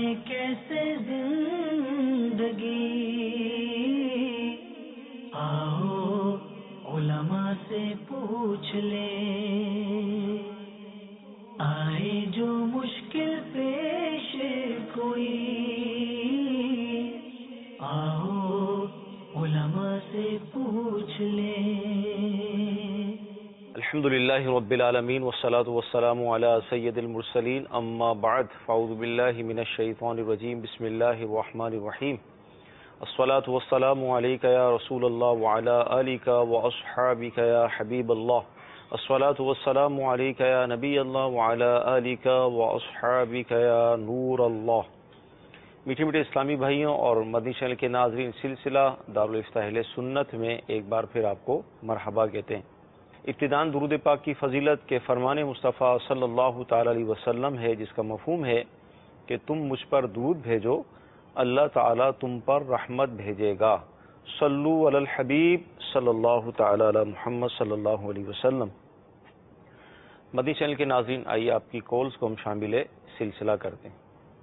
کیسے زندگی، آؤ علماء سے پوچھ لیں، آئے جو مشکل پیش کوئی، آؤ علماء سے پوچھ لیں۔ الحمدللہ رب العالمین والصلاة والسلام علی سید المرسلین، اما بعد فاعوذ باللہ من الشیطان الرجیم، بسم اللہ الرحمن الرحیم۔ الصلاة والسلام علیک یا رسول اللہ وعلی آلک واصحابک یا حبیب اللہ، الصلاة والسلام علیک یا نبی اللہ وعلی آلک واصحابک یا نور اللہ۔ میٹھے میٹھے اسلامی بھائیوں اور مدنی چینل کے ناظرین، سلسلہ دارالافتاء اہل سنت میں ایک بار پھر آپ کو مرحبا کہتے ہیں۔ ابتداً درود پاک کی فضیلت کے فرمان مصطفیٰ صلی اللہ تعالی علیہ وسلم ہے، جس کا مفہوم ہے کہ تم مجھ پر درود بھیجو، اللہ تعالیٰ تم پر رحمت بھیجے گا۔ صلو علی الحبیب صلی اللہ تعالی علی محمد صلی اللہ علیہ وسلم۔ مدنی چینل کے ناظرین، آئیے آپ کی کالز کو ہم شامل سلسلہ کرتے ہیں۔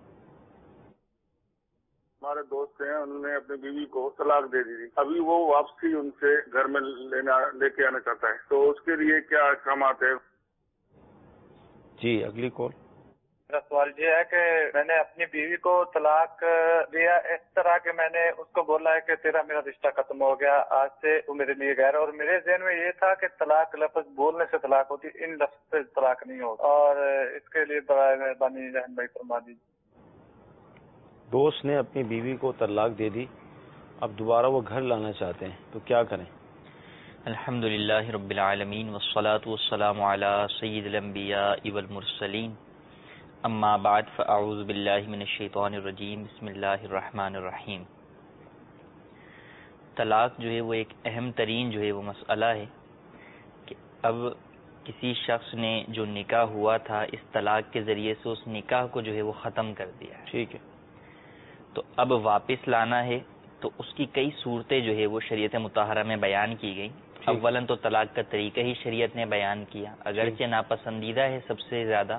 ہمارے دوست ہیں، انہوں نے اپنی بیوی کو طلاق دے دی تھی، ابھی وہ واپسی ان سے گھر میں لے کے آنا چاہتا ہے، تو اس کے لیے کیا احکامات ہیں؟ جی اگلی کال۔ میرا سوال یہ ہے کہ میں نے اپنی بیوی کو طلاق دیا اس طرح کہ میں نے اس کو بولا ہے کہ تیرا میرا رشتہ ختم ہو گیا، آج سے تو میرے لیے غیر، اور میرے ذہن میں یہ تھا کہ طلاق لفظ بولنے سے طلاق ہوتی، ان لفظ سے طلاق نہیں ہوتا، اور اس کے لیے برائے مہربانی رہنمائی فرما دیجیے۔ دوست نے اپنی بیوی کو طلاق دے دی، اب دوبارہ وہ گھر لانا چاہتے ہیں تو کیا کریں؟ الحمدللہ رب العالمین والصلاة والسلام علی سید الانبیاء والمرسلین، اما بعد فاعوذ باللہ من الشیطان الرجیم، بسم اللہ الرحمن الرحیم۔ طلاق جو ہے وہ ایک اہم ترین جو ہے وہ مسئلہ ہے کہ اب کسی شخص نے جو نکاح ہوا تھا، اس طلاق کے ذریعے سے اس نکاح کو جو ہے وہ ختم کر دیا ہے، ٹھیک ہے، تو اب واپس لانا ہے تو اس کی کئی صورتیں جو ہے وہ شریعت مطہرہ میں بیان کی گئی۔ اولاً تو طلاق کا طریقہ ہی شریعت نے بیان کیا، اگرچہ ناپسندیدہ ہے سب سے زیادہ،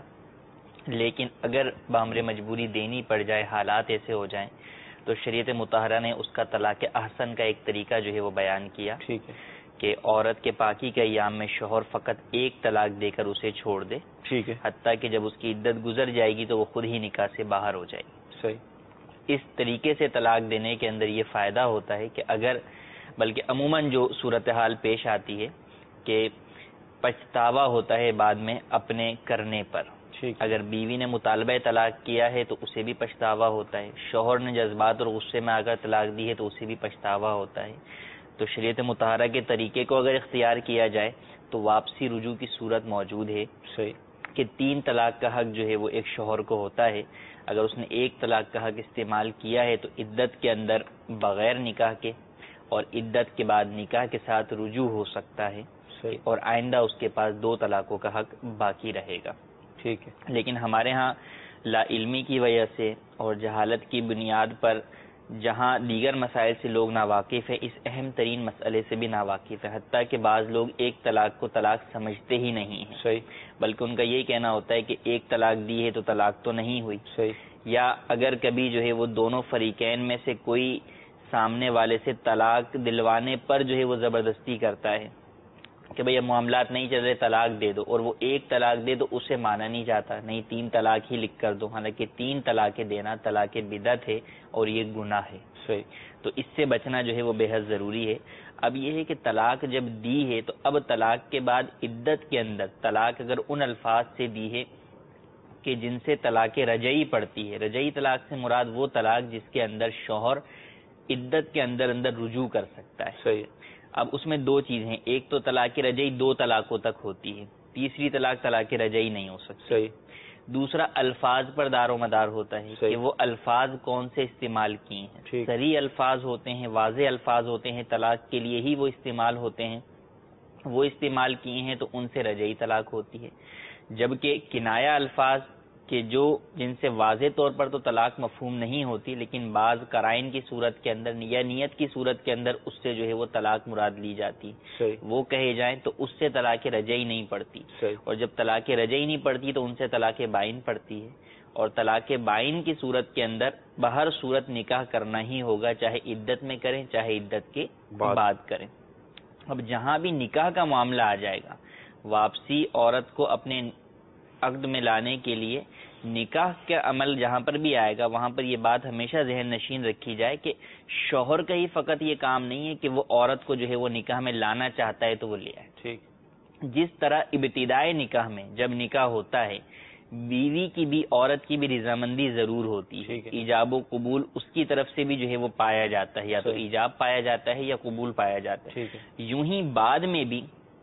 لیکن اگر بامر مجبوری دینی پڑ جائے، حالات ایسے ہو جائیں، تو شریعت مطہرہ نے اس کا طلاق احسن کا ایک طریقہ جو ہے وہ بیان کیا، ٹھیک ہے، کہ عورت کے پاکی کے ایام میں شوہر فقط ایک طلاق دے کر اسے چھوڑ دے، ٹھیک ہے، حتیٰ کہ جب اس کی عدت گزر جائے گی تو وہ خود ہی نکاح سے باہر ہو جائے گی۔ صحیح۔ اس طریقے سے طلاق دینے کے اندر یہ فائدہ ہوتا ہے کہ اگر، بلکہ عموماً جو صورتحال پیش آتی ہے کہ پچھتاوا ہوتا ہے بعد میں اپنے کرنے پر، اگر بیوی نے مطالبہ طلاق کیا ہے تو اسے بھی پچھتاوا ہوتا ہے، شوہر نے جذبات اور غصے میں آ کر طلاق دی ہے تو اسے بھی پچھتاوا ہوتا ہے، تو شریعت مطہرہ کے طریقے کو اگر اختیار کیا جائے تو واپسی رجوع کی صورت موجود ہے، صحیح، کہ 3 طلاق کا حق جو ہے وہ ایک شوہر کو ہوتا ہے۔ اگر اس نے 1 طلاق کا حق استعمال کیا ہے تو عدت کے اندر بغیر نکاح کے اور عدت کے بعد نکاح کے ساتھ رجوع ہو سکتا ہے، اور آئندہ اس کے پاس 2 طلاقوں کا حق باقی رہے گا، ٹھیک ہے۔ لیکن ہمارے ہاں لا علمی کی وجہ سے اور جہالت کی بنیاد پر جہاں دیگر مسائل سے لوگ ناواقف ہیں، اس اہم ترین مسئلے سے بھی ناواقف ہے، حتیٰ کہ بعض لوگ 1 طلاق کو طلاق سمجھتے ہی نہیں ہیں، صحیح، بلکہ ان کا یہ کہنا ہوتا ہے کہ 1 طلاق دی ہے تو طلاق تو نہیں ہوئی، صحیح، یا اگر کبھی جو ہے وہ دونوں فریقین میں سے کوئی سامنے والے سے طلاق دلوانے پر جو ہے وہ زبردستی کرتا ہے کہ بھئی اب معاملات نہیں چل رہے، طلاق دے دو، اور وہ 1 طلاق دے تو اسے مانا نہیں جاتا، نہیں 3 طلاق ہی لکھ کر دو، حالانکہ 3 طلاقیں دینا طلاق بدعت ہے اور یہ گناہ ہے، صحیح، تو اس سے بچنا جو ہے وہ بے حد ضروری ہے۔ اب یہ ہے کہ طلاق جب دی ہے تو اب طلاق کے بعد عدت کے اندر طلاق اگر ان الفاظ سے دی ہے کہ جن سے طلاق رجعی پڑتی ہے، رجعی طلاق سے مراد وہ طلاق جس کے اندر شوہر عدت کے اندر رجوع کر سکتا ہے، صحیح۔ اب اس میں 2 چیزیں ہیں، ایک تو طلاق رجعی 2 طلاقوں تک ہوتی ہے، تیسری طلاق طلاق رجعی نہیں ہو سکتی، صحیح۔ دوسرا الفاظ پر دار و مدار ہوتا ہے کہ وہ الفاظ کون سے استعمال کیے ہیں، صریح الفاظ ہوتے ہیں، واضح الفاظ ہوتے ہیں، طلاق کے لیے ہی وہ استعمال ہوتے ہیں، وہ استعمال کیے ہیں تو ان سے رجعی طلاق ہوتی ہے، جبکہ کنایہ الفاظ کہ جو جن سے واضح طور پر تو طلاق مفہوم نہیں ہوتی، لیکن بعض قرائن کی صورت کے اندر یا نیت کی صورت کے اندر اس سے جو ہے وہ طلاق مراد لی جاتی، وہ کہے جائیں تو اس سے طلاق رجعی نہیں پڑتی، اور جب طلاق رجعی نہیں پڑتی تو ان سے طلاق بائن پڑتی ہے، اور طلاق بائن کی صورت کے اندر بہر صورت نکاح کرنا ہی ہوگا، چاہے عدت میں کریں چاہے عدت کے بعد کریں۔ اب جہاں بھی نکاح کا معاملہ آ جائے گا، واپسی عورت کو اپنے عقد میں لانے کے لیے نکاح کا عمل جہاں پر بھی آئے گا، وہاں پر یہ بات ہمیشہ ذہن نشین رکھی جائے کہ شوہر کا ہی فقط یہ کام نہیں ہے کہ وہ عورت کو جو ہے وہ نکاح میں لانا چاہتا ہے تو وہ لے آئے۔ ٹھیک، جس طرح ابتدائی نکاح میں جب نکاح ہوتا ہے، بیوی کی بھی عورت کی بھی رضامندی ضرور ہوتی ہے، ایجاب و قبول اس کی طرف سے بھی جو ہے وہ پایا جاتا ہے، یا تو ایجاب پایا جاتا ہے یا قبول پایا جاتا ہے۔ یوں ہی بعد میں بھی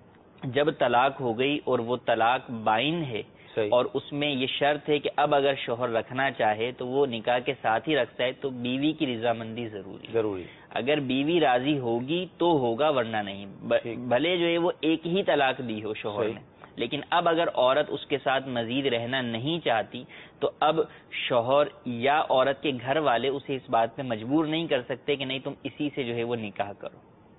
جب طلاق ہو گئی اور وہ طلاق بائن ہے، اور اس میں یہ شرط ہے کہ اب اگر شوہر رکھنا چاہے تو وہ نکاح کے ساتھ ہی رکھتا ہے، تو بیوی کی رضامندی ضروری۔ اگر بیوی راضی ہوگی تو ہوگا، ورنہ نہیں، بھلے جو ہے وہ ایک ہی طلاق دی ہو شوہر نے، لیکن اب اگر عورت اس کے ساتھ مزید رہنا نہیں چاہتی تو اب شوہر یا عورت کے گھر والے اسے اس بات پہ مجبور نہیں کر سکتے کہ نہیں تم اسی سے جو ہے وہ نکاح کرو۔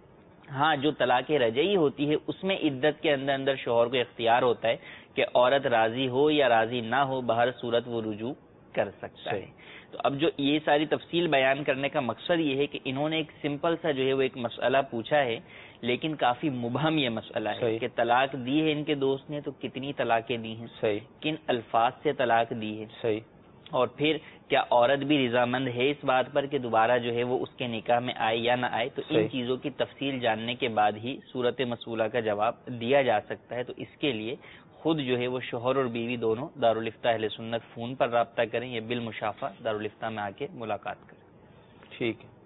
ہاں، جو طلاق رجعی ہوتی ہے اس میں عدت کے اندر اندر شوہر کو اختیار ہوتا ہے کہ عورت راضی ہو یا راضی نہ ہو، بہر صورت وہ رجوع کر سکتا ہے۔ تو اب جو یہ ساری تفصیل بیان کرنے کا مقصد یہ ہے کہ انہوں نے ایک سمپل سا جو ہے وہ ایک مسئلہ پوچھا ہے، لیکن کافی مبہم یہ مسئلہ ہے کہ طلاق دی ہے ان کے دوست نے تو کتنی طلاقیں دی ہیں، کن الفاظ سے طلاق دی ہے، اور پھر کیا عورت بھی رضامند ہے اس بات پر کہ دوبارہ جو ہے وہ اس کے نکاح میں آئے یا نہ آئے۔ تو ان چیزوں کی تفصیل جاننے کے بعد ہی صورت مسئولہ کا جواب دیا جا سکتا ہے۔ تو اس کے لیے خود جو ہے وہ شوہر اور بیوی دونوں دارالفتہ اہل سنت فون پر رابطہ کریں یا بالمشافہ دارالفتہ میں آ کے ملاقات کریں۔ ٹھیک ہے،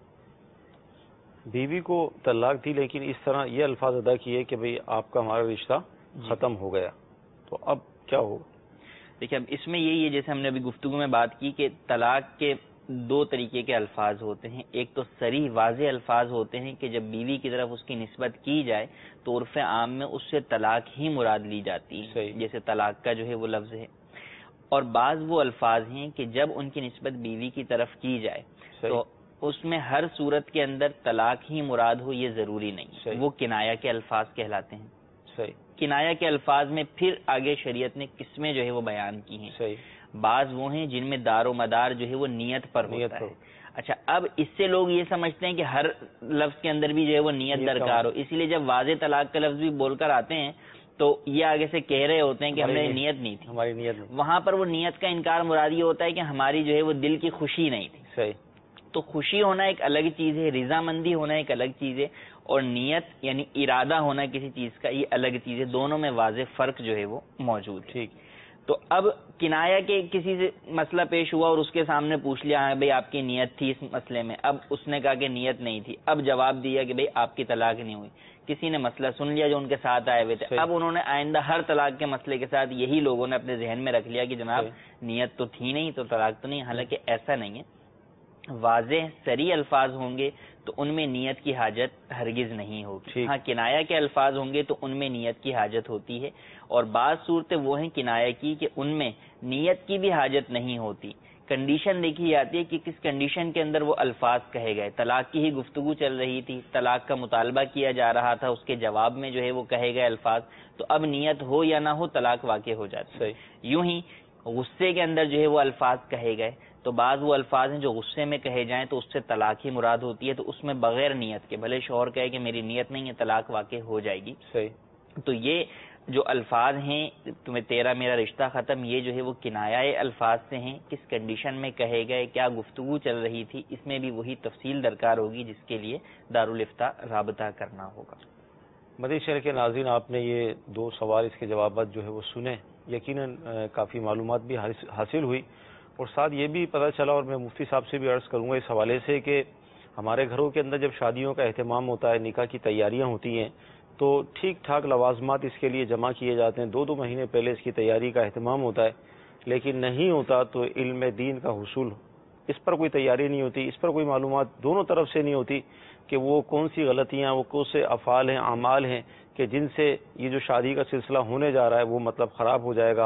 بیوی کو طلاق دی لیکن اس طرح یہ الفاظ ادا کیے کہ بھئی آپ کا ہمارا رشتہ ختم ہو گیا، تو اب کیا ہوگا؟ دیکھیں، اب اس میں یہی ہے جیسے ہم نے ابھی گفتگو میں بات کی کہ طلاق کے دو طریقے کے الفاظ ہوتے ہیں۔ ایک تو صریح واضح الفاظ ہوتے ہیں کہ جب بیوی کی طرف اس کی نسبت کی جائے تو عرف عام میں اس سے طلاق ہی مراد لی جاتی ہے، جیسے طلاق کا جو ہے وہ لفظ ہے۔ اور بعض وہ الفاظ ہیں کہ جب ان کی نسبت بیوی کی طرف کی جائے تو اس میں ہر صورت کے اندر طلاق ہی مراد ہو یہ ضروری نہیں، وہ کنایہ کے الفاظ کہلاتے ہیں۔ کنایہ کے الفاظ میں پھر آگے شریعت نے قسمیں جو ہے وہ بیان کی ہیں، بعض وہ ہیں جن میں دار و مدار جو ہے وہ نیت پر ہوتا ہے۔ اچھا، اب اس سے لوگ یہ سمجھتے ہیں کہ ہر لفظ کے اندر بھی جو ہے وہ نیت درکار ہو، اسی لیے جب واضح طلاق کا لفظ بھی بول کر آتے ہیں تو یہ آگے سے کہہ رہے ہوتے ہیں کہ ہماری نیت نہیں تھی، ہماری نیت نہیں۔ وہاں پر وہ نیت کا انکار مراد یہ ہوتا ہے کہ ہماری جو ہے وہ دل کی خوشی نہیں تھی۔ تو خوشی ہونا ایک الگ چیز ہے، رضامندی ہونا ایک الگ چیز ہے، اور نیت یعنی ارادہ ہونا کسی چیز کا یہ الگ چیز ہے، دونوں میں واضح فرق جو ہے وہ موجود ہے۔ ٹھیک، تو اب کنایہ کے کسی سے مسئلہ پیش ہوا اور اس کے سامنے پوچھ لیا ہاں بھائی آپ کی نیت تھی اس مسئلے میں، اب اس نے کہا کہ نیت نہیں تھی، اب جواب دیا کہ بھائی آپ کی طلاق نہیں ہوئی۔ کسی نے مسئلہ سن لیا جو ان کے ساتھ آئے ہوئے تھے، اب انہوں نے آئندہ ہر طلاق کے مسئلے کے ساتھ یہی لوگوں نے اپنے ذہن میں رکھ لیا کہ جناب نیت تو تھی نہیں تو طلاق تو نہیں، حالانکہ ایسا نہیں ہے۔ واضح صریح الفاظ ہوں گے تو ان میں نیت کی حاجت ہرگز نہیں ہوگی۔ ہاں، کنایہ کے الفاظ ہوں گے تو ان میں نیت کی حاجت ہوتی ہے، اور بعض صورتیں وہ ہیں کنایہ کی کہ ان میں نیت کی بھی حاجت نہیں ہوتی۔ کنڈیشن دیکھی جاتی ہے کہ کس کنڈیشن کے اندر وہ الفاظ کہے گئے۔ طلاق کی ہی گفتگو چل رہی تھی، طلاق کا مطالبہ کیا جا رہا تھا، اس کے جواب میں جو ہے وہ کہے گئے الفاظ، تو اب نیت ہو یا نہ ہو طلاق واقع ہو جاتی ہے۔ یوں ہی غصے کے اندر جو ہے وہ الفاظ کہے گئے، تو بعض وہ الفاظ ہیں جو غصے میں کہے جائیں تو اس سے طلاق ہی مراد ہوتی ہے، تو اس میں بغیر نیت کے بھلے شوہر کہے کہ میری نیت نہیں ہے طلاق واقع ہو جائے گی۔ تو یہ جو الفاظ ہیں تمہیں تیرا میرا رشتہ ختم، یہ جو ہے وہ کنایہ الفاظ سے ہیں، کس کنڈیشن میں کہے گئے، کیا گفتگو چل رہی تھی، اس میں بھی وہی تفصیل درکار ہوگی جس کے لیے دارالفتہ رابطہ کرنا ہوگا۔ مدنی شہر کے ناظرین، آپ نے یہ دو سوال اس کے جوابات جو ہے وہ سنے، یقیناً کافی معلومات بھی حاصل ہوئی، اور ساتھ یہ بھی پتہ چلا، اور میں مفتی صاحب سے بھی عرض کروں گا اس حوالے سے کہ ہمارے گھروں کے اندر جب شادیوں کا اہتمام ہوتا ہے، نکاح کی تیاریاں ہوتی ہیں، تو ٹھیک ٹھاک لوازمات اس کے لیے جمع کیے جاتے ہیں، 2 مہینے پہلے اس کی تیاری کا اہتمام ہوتا ہے، لیکن نہیں ہوتا تو علم دین کا حصول، اس پر کوئی تیاری نہیں ہوتی، اس پر کوئی معلومات دونوں طرف سے نہیں ہوتی کہ وہ کون سی غلطیاں، وہ کون سے افعال ہیں، اعمال ہیں کہ جن سے یہ جو شادی کا سلسلہ ہونے جا رہا ہے وہ مطلب خراب ہو جائے گا،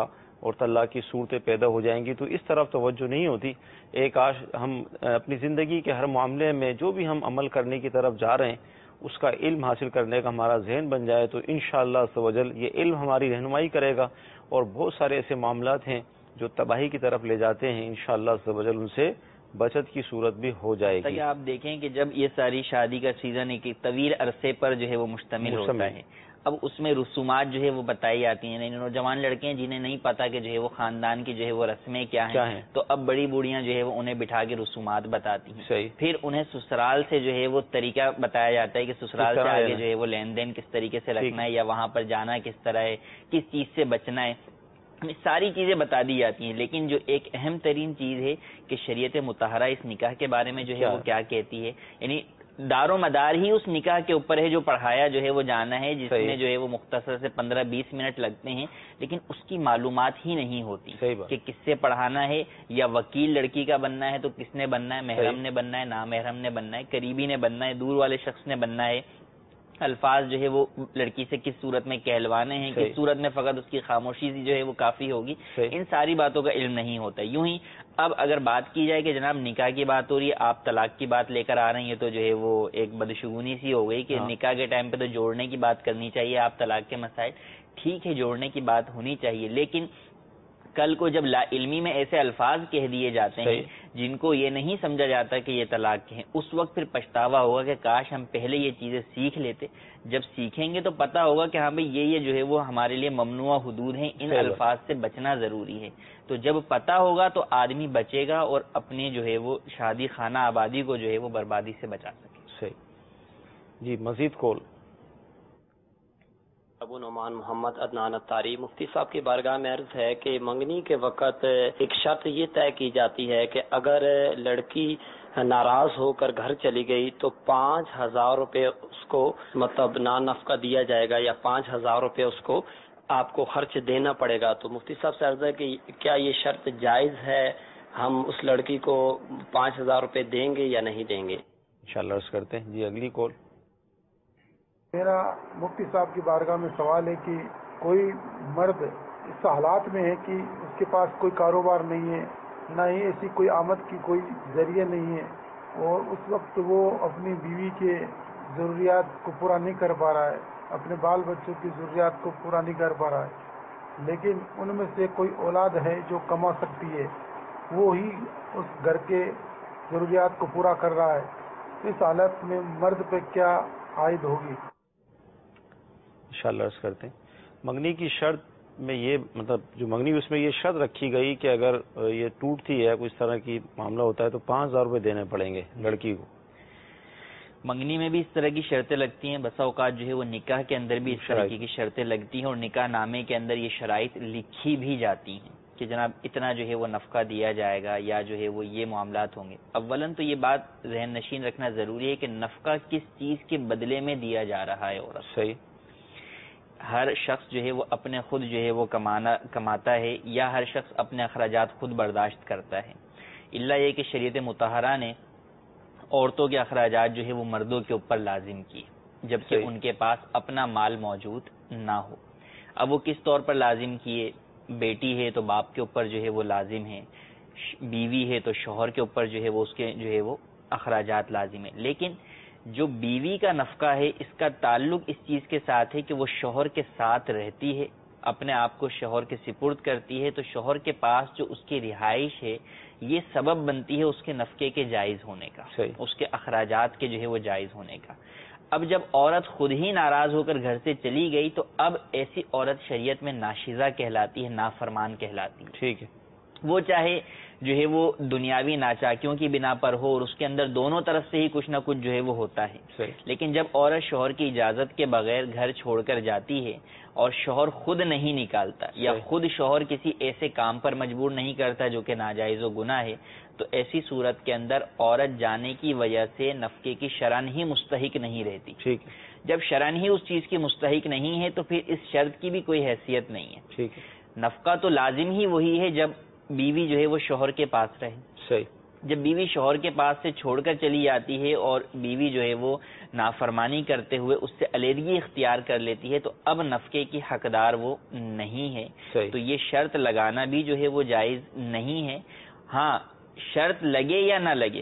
اور طلاق کی صورتیں پیدا ہو جائیں گی، تو اس طرف توجہ نہیں ہوتی. ایک آج ہم اپنی زندگی کے ہر معاملے میں جو بھی ہم عمل کرنے کی طرف جا رہے ہیں اس کا علم حاصل کرنے کا ہمارا ذہن بن جائے تو انشاءاللہ عز و جل یہ علم ہماری رہنمائی کرے گا، اور بہت سارے ایسے معاملات ہیں جو تباہی کی طرف لے جاتے ہیں، انشاءاللہ عز و جل ان سے بچت کی صورت بھی ہو جائے گی. آپ دیکھیں کہ جب یہ ساری شادی کا سیزن ایک طویل عرصے پر جو ہے وہ مشتمل ہوتا ہے، اب اس میں رسومات جو ہے وہ بتائی جاتی ہیں. نوجوان لڑکے ہیں جنہیں نہیں پتا کہ جو ہے وہ خاندان کی جو ہے وہ رسمیں کیا ہیں، تو اب بڑی بوڑھیاں جو ہے وہ انہیں بٹھا کے رسومات بتاتی ہیں. پھر انہیں سسرال سے جو ہے وہ طریقہ بتایا جاتا ہے کہ سسرال سے آگے جو ہے وہ لین دین کس طریقے سے رکھنا ہے، یا وہاں پر جانا کس طرح ہے، کس چیز سے بچنا ہے، ساری چیزیں بتا دی جاتی ہیں. لیکن جو ایک اہم ترین چیز ہے کہ شریعت مطہرہ اس نکاح کے بارے میں جو ہے وہ کیا کہتی ہے، یعنی دار و مدار ہی اس نکاح کے اوپر ہے جو پڑھایا جو ہے وہ جانا ہے، جس میں جو ہے وہ مختصر سے 15-20 منٹ لگتے ہیں، لیکن اس کی معلومات ہی نہیں ہوتی کہ کس سے پڑھانا ہے، یا وکیل لڑکی کا بننا ہے تو کس نے بننا ہے، محرم نے بننا ہے، نامحرم نے بننا ہے، قریبی نے بننا ہے، دور والے شخص نے بننا ہے، الفاظ جو ہے وہ لڑکی سے کس صورت میں کہلوانے ہیں، کس صورت میں فقط اس کی خاموشی جو ہے وہ کافی ہوگی، ان ساری باتوں کا علم نہیں ہوتا. یوں ہی اب اگر بات کی جائے کہ جناب نکاح کی بات ہو رہی ہے، آپ طلاق کی بات لے کر آ رہی ہیں، تو جو ہے وہ ایک بدشگونی سی ہو گئی کہ نکاح کے ٹائم پہ تو جوڑنے کی بات کرنی چاہیے، آپ طلاق کے مسائل ٹھیک ہے جوڑنے کی بات ہونی چاہیے، لیکن کل کو جب لا علمی میں ایسے الفاظ کہہ دیے جاتے ہیں جن کو یہ نہیں سمجھا جاتا کہ یہ طلاق کے ہیں، اس وقت پھر پچھتاوا ہوگا کہ کاش ہم پہلے یہ چیزیں سیکھ لیتے. جب سیکھیں گے تو پتہ ہوگا کہ ہاں بھئی یہ جو ہے وہ ہمارے لیے ممنوع حدود ہیں، ان الفاظ سے بچنا ضروری ہے. تو جب پتہ ہوگا تو آدمی بچے گا اور اپنے جو ہے وہ شادی خانہ آبادی کو جو ہے وہ بربادی سے بچا سکے. صحیح جی. مزید کال. ابو نعمان محمد عدنان اتاری. مفتی صاحب کی بارگاہ میں عرض ہے کہ منگنی کے وقت ایک شرط یہ طے کی جاتی ہے کہ اگر لڑکی ناراض ہو کر گھر چلی گئی تو 5,000 روپے اس کو مطلب نان نفقہ دیا جائے گا، یا 5,000 روپے اس کو آپ کو خرچ دینا پڑے گا. تو مفتی صاحب سے عرض ہے کہ کیا یہ شرط جائز ہے، ہم اس لڑکی کو 5,000 روپے دیں گے یا نہیں دیں گے؟ انشاءاللہ عرض کرتے ہیں. جی اگلی کال. میرا مفتی صاحب کی بارگاہ میں سوال ہے کہ کوئی مرد اس حالات میں ہے کہ اس کے پاس کوئی کاروبار نہیں ہے، نہ ہی ایسی کوئی آمد کی کوئی ذریعہ نہیں ہے، اور اس وقت وہ اپنی بیوی کے ضروریات کو پورا نہیں کر پا رہا ہے، اپنے بال بچوں کی ضروریات کو پورا نہیں کر پا رہا ہے، لیکن ان میں سے کوئی اولاد ہے جو کما سکتی ہے، وہ ہی اس گھر کے ضروریات کو پورا کر رہا ہے. اس حالت میں مرد پہ کیا عائد ہوگی؟ انشاءاللہ عرض کرتے ہیں. منگنی کی شرط میں یہ مطلب جو منگنی اس میں یہ شرط رکھی گئی کہ اگر یہ ٹوٹتی ہے کوئی اس طرح کی معاملہ ہوتا ہے تو 5,000 روپے دینے پڑیں گے لڑکی کو. منگنی میں بھی اس طرح کی شرطیں لگتی ہیں، بسا اوقات جو ہے وہ نکاح کے اندر بھی اس طرح کی شرطیں لگتی ہیں، اور نکاح نامے کے اندر یہ شرائط لکھی بھی جاتی ہیں کہ جناب اتنا جو ہے وہ نفقہ دیا جائے گا، یا جو ہے وہ یہ معاملات ہوں گے. اولاً تو یہ بات ذہن نشین رکھنا ضروری ہے کہ نفقہ کس چیز کے بدلے میں دیا جا رہا ہے. اور صحیح ہر شخص جو ہے وہ اپنے خود جو ہے وہ کماتا ہے، یا ہر شخص اپنے اخراجات خود برداشت کرتا ہے، الا یہ کہ شریعت مطہرہ نے عورتوں کے اخراجات جو ہے وہ مردوں کے اوپر لازم کیے، جبکہ ان کے پاس اپنا مال موجود نہ ہو. اب وہ کس طور پر لازم کیے؟ بیٹی ہے تو باپ کے اوپر جو ہے وہ لازم ہے، بیوی ہے تو شوہر کے اوپر جو ہے وہ اس کے جو ہے وہ اخراجات لازم ہے. لیکن جو بیوی کا نفقہ ہے اس کا تعلق اس چیز کے ساتھ ہے کہ وہ شوہر کے ساتھ رہتی ہے، اپنے آپ کو شوہر کے سپرد کرتی ہے، تو شوہر کے پاس جو اس کی رہائش ہے یہ سبب بنتی ہے اس کے نفقے کے جائز ہونے کا، اس کے اخراجات کے جو ہے وہ جائز ہونے کا. اب جب عورت خود ہی ناراض ہو کر گھر سے چلی گئی تو اب ایسی عورت شریعت میں ناشزہ کہلاتی ہے، نافرمان کہلاتی ہے. ٹھیک ہے. وہ چاہے جو ہے وہ دنیاوی ناچاکیوں کی بنا پر ہو، اور اس کے اندر دونوں طرف سے ہی کچھ نہ کچھ جو ہے وہ ہوتا ہے. لیکن جب عورت شوہر کی اجازت کے بغیر گھر چھوڑ کر جاتی ہے اور شوہر خود نہیں نکالتا، یا خود شوہر کسی ایسے کام پر مجبور نہیں کرتا جو کہ ناجائز و گناہ ہے، تو ایسی صورت کے اندر عورت جانے کی وجہ سے نفقے کی شرعاً ہی مستحق نہیں رہتی. ٹھیک. جب شرعاً ہی اس چیز کی مستحق نہیں ہے تو پھر اس شرط کی بھی کوئی حیثیت نہیں ہے. ٹھیک. نفقہ تو لازم ہی وہی ہے جب بیوی جو ہے وہ شوہر کے پاس رہے. صحیح. جب بیوی شوہر کے پاس سے چھوڑ کر چلی جاتی ہے اور بیوی جو ہے وہ نافرمانی کرتے ہوئے اس سے علیحدگی اختیار کر لیتی ہے تو اب نفقے کی حقدار وہ نہیں ہے. تو یہ شرط لگانا بھی جو ہے وہ جائز نہیں ہے. ہاں شرط لگے یا نہ لگے،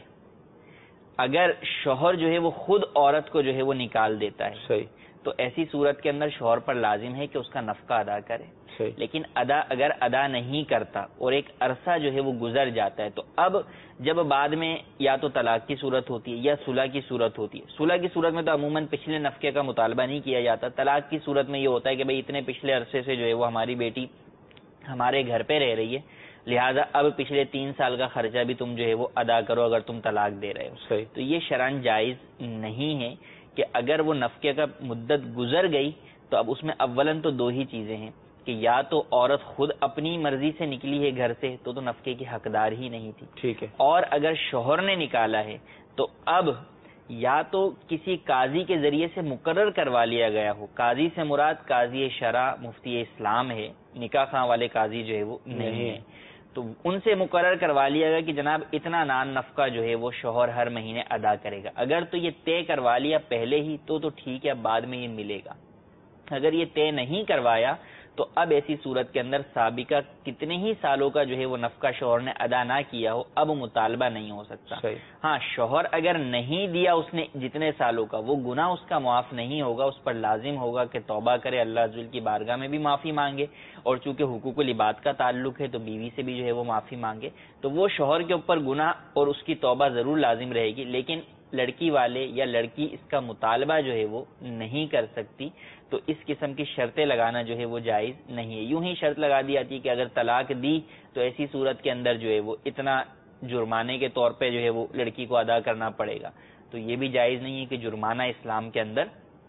اگر شوہر جو ہے وہ خود عورت کو جو ہے وہ نکال دیتا ہے تو ایسی صورت کے اندر شوہر پر لازم ہے کہ اس کا نفقہ ادا کرے. لیکن اگر ادا نہیں کرتا اور ایک عرصہ جو ہے وہ گزر جاتا ہے تو اب جب بعد میں یا تو طلاق کی صورت ہوتی ہے یا صلح کی صورت ہوتی ہے. صلح کی صورت میں تو عموماً پچھلے نفقے کا مطالبہ نہیں کیا جاتا. طلاق کی صورت میں یہ ہوتا ہے کہ بھئی اتنے پچھلے عرصے سے جو ہے وہ ہماری بیٹی ہمارے گھر پہ رہ رہی ہے، لہذا اب پچھلے 3 سال کا خرچہ بھی تم جو ہے وہ ادا کرو اگر تم طلاق دے رہے ہو. تو یہ شرعاً جائز نہیں ہے کہ اگر وہ نفقے کا مدت گزر گئی تو اب اس میں اولاً تو 2 ہی چیزیں ہیں کہ یا تو عورت خود اپنی مرضی سے نکلی ہے گھر سے تو نفقے کی حقدار ہی نہیں تھی. ٹھیک ہے. اور اگر شوہر نے نکالا ہے تو اب یا تو کسی قاضی کے ذریعے سے مقرر کروا لیا گیا ہو. قاضی سے مراد قاضی شرع مفتی اسلام ہے، نکاح خواہ والے قاضی جو ہے وہ نہیں ہے. تو ان سے مقرر کروا لیا گیا کہ جناب اتنا نان نفقہ جو ہے وہ شوہر ہر مہینے ادا کرے گا. اگر تو یہ طے کروا لیا پہلے ہی تو ٹھیک ہے، بعد میں یہ ملے گا. اگر یہ طے نہیں کروایا تو اب ایسی صورت کے اندر سابقہ کتنے ہی سالوں کا جو ہے وہ نفقہ شوہر نے ادا نہ کیا ہو اب مطالبہ نہیں ہو سکتا. ہاں شوہر اگر نہیں دیا اس نے جتنے سالوں کا وہ گناہ اس کا معاف نہیں ہوگا، اس پر لازم ہوگا کہ توبہ کرے، اللہ عز و جل کی بارگاہ میں بھی معافی مانگے، اور چونکہ حقوق العباد کا تعلق ہے تو بیوی سے بھی جو ہے وہ معافی مانگے. تو وہ شوہر کے اوپر گناہ اور اس کی توبہ ضرور لازم رہے گی، لیکن لڑکی والے یا لڑکی اس کا مطالبہ جو ہے وہ نہیں کر سکتی. تو اس قسم کی شرطیں لگانا جو ہے وہ جائز نہیں ہے. یوں ہی شرط لگا دی جاتی ہے کہ اگر طلاق دی تو ایسی صورت کے اندر جو ہے وہ اتنا جرمانے کے طور پہ جو ہے وہ لڑکی کو ادا کرنا پڑے گا. تو یہ بھی جائز نہیں ہے کہ جرمانہ اسلام کے اندر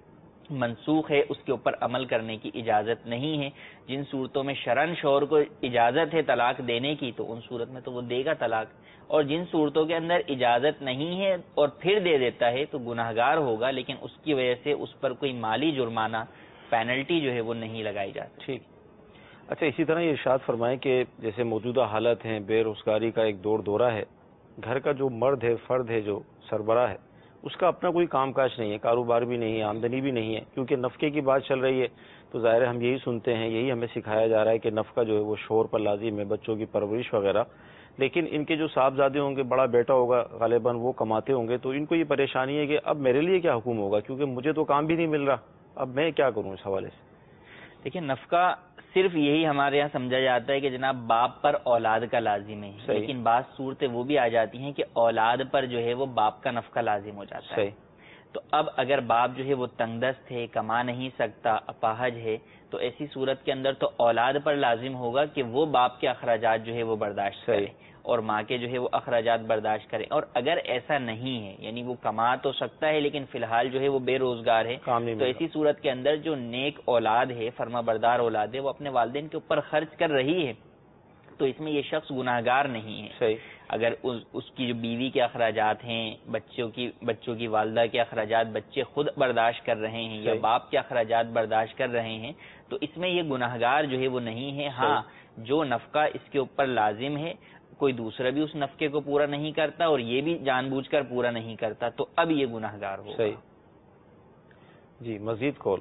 منسوخ ہے، اس کے اوپر عمل کرنے کی اجازت نہیں ہے. جن صورتوں میں شرعاً شوہر کو اجازت ہے طلاق دینے کی تو ان صورت میں تو وہ دے گا طلاق، اور جن صورتوں کے اندر اجازت نہیں ہے اور پھر دے دیتا ہے تو گناہگار ہوگا، لیکن اس کی وجہ سے اس پر کوئی مالی جرمانہ پینلٹی جو ہے وہ نہیں لگائی جاتی. ٹھیک. اچھا، اسی طرح یہ ارشاد فرمائیں کہ جیسے موجودہ حالت ہیں، بے روزگاری کا ایک دورہ ہے، گھر کا جو مرد ہے، فرد ہے، جو سربراہ ہے، اس کا اپنا کوئی کام کاج نہیں ہے، کاروبار بھی نہیں ہے، آمدنی بھی نہیں ہے، کیونکہ نفقے کی بات چل رہی ہے تو ظاہر ہے ہم یہی سنتے ہیں، یہی ہمیں سکھایا جا رہا ہے کہ نفقہ جو ہے وہ شوہر پر لازم ہے، بچوں کی پرورش وغیرہ. لیکن ان کے جو صاحبزادے ہوں گے، بڑا بیٹا ہوگا غالباً، وہ کماتے ہوں گے، تو ان کو یہ پریشانی ہے کہ اب میرے لیے کیا حکم ہوگا، کیونکہ مجھے تو کام بھی نہیں مل رہا، اب میں کیا کروں اس حوالے سے. دیکھیں نفقہ صرف یہی ہمارے یہاں سمجھا جاتا ہے کہ جناب باپ پر اولاد کا لازم ہے، لیکن بعض صورتیں وہ بھی آ جاتی ہیں کہ اولاد پر جو ہے وہ باپ کا نفقہ لازم ہو جاتا ہے. تو اب اگر باپ جو ہے وہ تنگ دست ہے، کما نہیں سکتا، اپاہج ہے، تو ایسی صورت کے اندر تو اولاد پر لازم ہوگا کہ وہ باپ کے اخراجات جو ہے وہ برداشت کرے اور ماں کے جو ہے وہ اخراجات برداشت کریں. اور اگر ایسا نہیں ہے، یعنی وہ کما تو سکتا ہے لیکن فی الحال جو ہے وہ بے روزگار ہے، تو ایسی صورت کے اندر جو نیک اولاد ہے، فرما بردار اولاد ہے، وہ اپنے والدین کے اوپر خرچ کر رہی ہے، تو اس میں یہ شخص گناہگار نہیں ہے. اگر اس کی جو بیوی کے اخراجات ہیں، بچوں کی والدہ کے اخراجات بچے خود برداشت کر رہے ہیں یا باپ کے اخراجات برداشت کر رہے ہیں، تو اس میں یہ گناہگار جو ہے وہ نہیں ہے. ہاں جو نفقہ اس کے اوپر لازم ہے کوئی دوسرا بھی اس نفقے کو پورا نہیں کرتا اور یہ بھی جان بوجھ کر پورا نہیں کرتا تو اب یہ گناہگار ہوگا. جی مزید کال.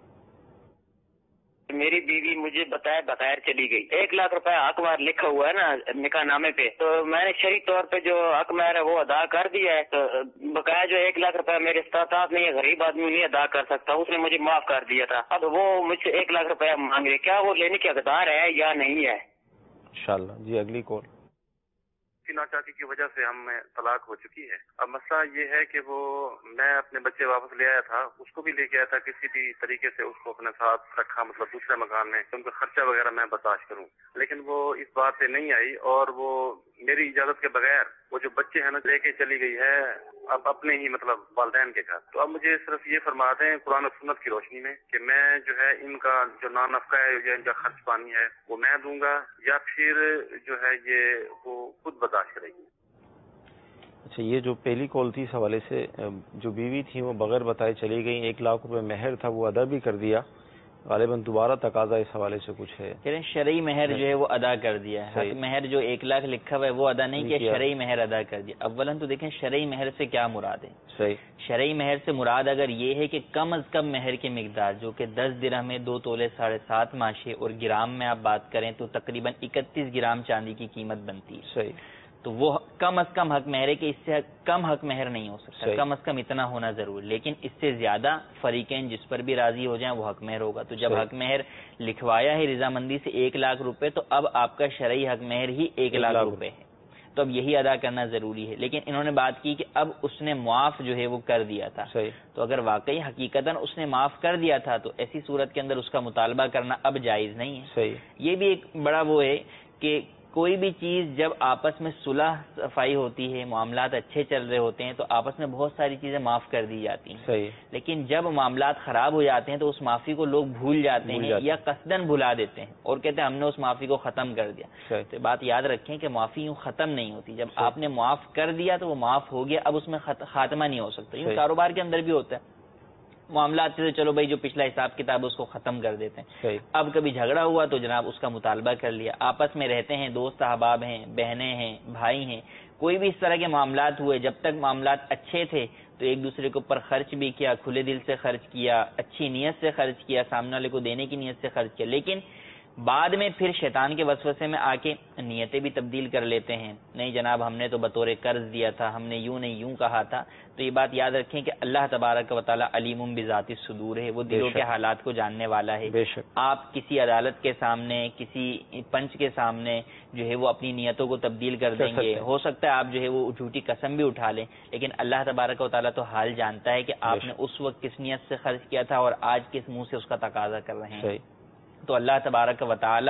میری بیوی مجھے بتائے بغیر چلی گئی. 1 لاکھ روپے حق مہر لکھا ہوا ہے نا نکاح نامے پہ، تو میں نے شرعی طور پہ جو حق مہر ہے وہ ادا کر دیا ہے. تو بقایا جو 1 لاکھ روپے میرے استطاعت نہیں ہے، غریب آدمی نہیں ادا کر سکتا، اس نے مجھے معاف کر دیا تھا. اب وہ مجھ سے 1 لاکھ روپے مانگ رہے، کیا وہ لینے کے حقدار ہے یا نہیں ہے؟ انشاءاللہ. جی اگلی کال. ناچاکی کی وجہ سے ہم میں طلاق ہو چکی ہے. اب مسئلہ یہ ہے کہ وہ میں اپنے بچے واپس لے آیا تھا، اس کو بھی لے کے آیا تھا، کسی بھی طریقے سے اس کو اپنے ساتھ رکھا، مطلب دوسرے مکان میں ان کا خرچہ وغیرہ میں برداشت کروں، لیکن وہ اس بات سے نہیں آئی اور وہ میری اجازت کے بغیر وہ جو بچے ہیں نا لے کے چلی گئی ہے اب اپنے ہی مطلب والدین کے گھر. تو اب مجھے صرف یہ فرما دیں قرآن و سنت کی روشنی میں کہ میں جو ہے ان کا جو نان نفقہ ہے یا ان کا خرچ پانی ہے وہ میں دوں گا یا پھر جو ہے یہ وہ خود برداشت کرے گی. اچھا، یہ جو پہلی کال تھی اس حوالے سے جو بیوی تھی وہ بغیر بتائے چلی گئی، 1 لاکھ روپے مہر تھا وہ ادا بھی کر دیا، غالباً دوبارہ تقاضا اس حوالے سے کچھ ہے؟ شرعی مہر جو ہے وہ ادا کر دیا ہے، حق مہر جو 1 لاکھ لکھا ہوا ہے وہ ادا نہیں کیا، شرعی مہر ادا کر دیا۔ اولاً تو دیکھیں شرعی مہر سے کیا مراد ہے۔ صحیح، شرعی مہر سے مراد اگر یہ ہے کہ کم از کم مہر کی مقدار جو کہ 10 درہم میں 2 تولے 7.5 ماشے، اور گرام میں آپ بات کریں تو تقریباً 31 گرام چاندی کی قیمت بنتی ہے، صحیح، تو وہ کم از کم حق مہر ہے کہ اس سے کم حق مہر نہیں ہو سکتا، کم از کم اتنا ہونا ضروری، لیکن اس سے زیادہ فریقین جس پر بھی راضی ہو جائیں وہ حق مہر ہوگا۔ تو جب حق مہر لکھوایا ہے رضامندی سے 1 لاکھ روپے، تو اب آپ کا شرعی حق مہر ہی 1 لاکھ روپے ہے، تو اب یہی ادا کرنا ضروری ہے۔ لیکن انہوں نے بات کی کہ اب اس نے معاف جو ہے وہ کر دیا تھا، تو اگر واقعی حقیقتاً اس نے معاف کر دیا تھا تو ایسی صورت کے اندر اس کا مطالبہ کرنا اب جائز نہیں ہے۔ یہ بھی ایک بڑا وہ ہے کہ کوئی بھی چیز جب آپس میں صلح صفائی ہوتی ہے، معاملات اچھے چل رہے ہوتے ہیں، تو آپس میں بہت ساری چیزیں معاف کر دی جاتی ہیں، لیکن جب معاملات خراب ہو جاتے ہیں تو اس معافی کو لوگ بھول جاتے ہیں یا قصدن بھلا دیتے ہیں اور کہتے ہیں ہم نے اس معافی کو ختم کر دیا۔ تو بات یاد رکھیں کہ معافی یوں ختم نہیں ہوتی، جب آپ نے معاف کر دیا تو وہ معاف ہو گیا، اب اس میں خاتمہ نہیں ہو سکتا۔ یوں کاروبار کے اندر بھی ہوتا ہے، معاملات سے چلو بھائی جو پچھلا حساب کتاب اس کو ختم کر دیتے ہیں، اب کبھی جھگڑا ہوا تو جناب اس کا مطالبہ کر لیا، آپس میں رہتے ہیں، دوست احباب ہیں، بہنیں ہیں، بھائی ہیں، کوئی بھی اس طرح کے معاملات ہوئے، جب تک معاملات اچھے تھے تو ایک دوسرے کے اوپر خرچ بھی کیا، کھلے دل سے خرچ کیا، اچھی نیت سے خرچ کیا، سامنے والے کو دینے کی نیت سے خرچ کیا، لیکن بعد میں پھر شیطان کے وسوسے میں آ کے نیتیں بھی تبدیل کر لیتے ہیں، نہیں جناب ہم نے تو بطور قرض دیا تھا، ہم نے یوں نہیں یوں کہا تھا۔ تو یہ بات یاد رکھیں کہ اللہ تبارک و تعالی علیم بذات الصدور ہے، وہ دلوں کے حالات کو جاننے والا ہے۔ آپ کسی عدالت کے سامنے، کسی پنچ کے سامنے جو ہے وہ اپنی نیتوں کو تبدیل کر دیں گے، ہو سکتا ہے آپ جو ہے وہ جھوٹی قسم بھی اٹھا لیں، لیکن اللہ تبارک و تعالی تو حال جانتا ہے کہ آپ نے اس وقت کس نیت سے خرچ کیا تھا اور آج کس منہ سے اس کا تقاضا کر رہے ہیں۔ تو اللہ تبارک و تعالی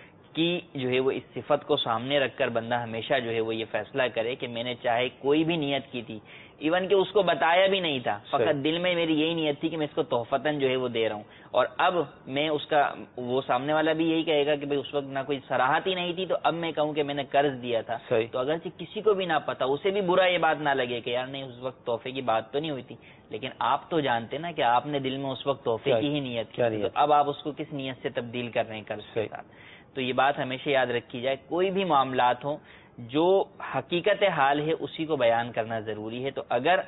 کی جو ہے وہ اس صفت کو سامنے رکھ کر بندہ ہمیشہ جو ہے وہ یہ فیصلہ کرے کہ میں نے چاہے کوئی بھی نیت کی تھی، ایون کہ اس کو بتایا بھی نہیں تھا، فقط دل میں میری یہی نیت تھی کہ میں اس کو تحفتاً جو ہے وہ دے رہا ہوں، اور اب میں اس کا وہ سامنے والا بھی یہی کہے گا کہ بھئی اس وقت نہ کوئی صراحت ہی نہیں تھی، تو اب میں کہوں کہ میں نے قرض دیا تھا، تو اگرچہ کسی کو بھی نہ پتا، اسے بھی برا یہ بات نہ لگے کہ یار نہیں اس وقت تحفے کی بات تو نہیں ہوئی تھی، لیکن آپ تو جانتے نا کہ آپ نے دل میں اس وقت تحفے کی ہی نیت کی، تو اب آپ اس کو کس نیت سے تبدیل کر رہے ہیں قرض کے ساتھ۔ تو یہ بات ہمیشہ یاد رکھی جائے، کوئی بھی معاملات ہوں جو حقیقت حال ہے اسی کو بیان کرنا ضروری ہے۔ تو اگر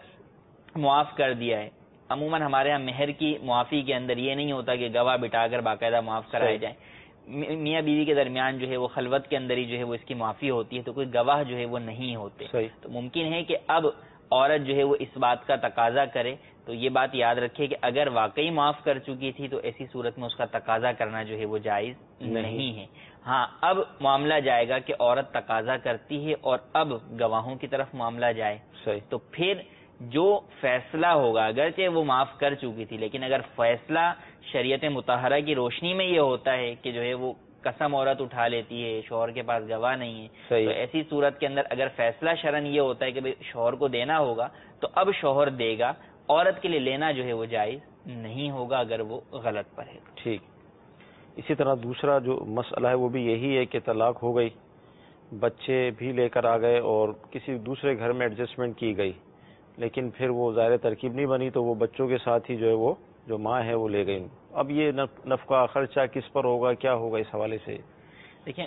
معاف کر دیا ہے، عموماً ہمارے ہاں مہر کی معافی کے اندر یہ نہیں ہوتا کہ گواہ بٹھا کر باقاعدہ معاف کرائے جائیں، میاں بیوی کے درمیان جو ہے وہ خلوت کے اندر ہی جو ہے وہ اس کی معافی ہوتی ہے، تو کوئی گواہ جو ہے وہ نہیں ہوتے، تو ممکن ہے کہ اب عورت جو ہے وہ اس بات کا تقاضا کرے، تو یہ بات یاد رکھے کہ اگر واقعی معاف کر چکی تھی تو ایسی صورت میں اس کا تقاضا کرنا جو ہے وہ جائز نہیں ہے۔ ہاں اب معاملہ جائے گا کہ عورت تقاضا کرتی ہے اور اب گواہوں کی طرف معاملہ جائے، تو پھر جو فیصلہ ہوگا، اگرچہ وہ معاف کر چکی تھی، لیکن اگر فیصلہ شریعت مطہرہ کی روشنی میں یہ ہوتا ہے کہ جو ہے وہ قسم عورت اٹھا لیتی ہے، شوہر کے پاس گواہ نہیں ہے، تو ایسی صورت کے اندر اگر فیصلہ شرعن یہ ہوتا ہے کہ شوہر کو دینا ہوگا تو اب شوہر دے گا، عورت کے لیے لینا جو ہے وہ جائز نہیں ہوگا اگر وہ غلط پر ہے۔ ٹھیک، اسی طرح دوسرا جو مسئلہ ہے وہ بھی یہی ہے کہ طلاق ہو گئی، بچے بھی لے کر آ گئے اور کسی دوسرے گھر میں ایڈجسٹمنٹ کی گئی، لیکن پھر وہ ظاہر ترکیب نہیں بنی تو وہ بچوں کے ساتھ ہی جو ہے وہ جو ماں ہے وہ لے گئی۔ اب یہ نفقہ خرچہ کس پر ہوگا، کیا ہوگا اس حوالے سے؟ دیکھیں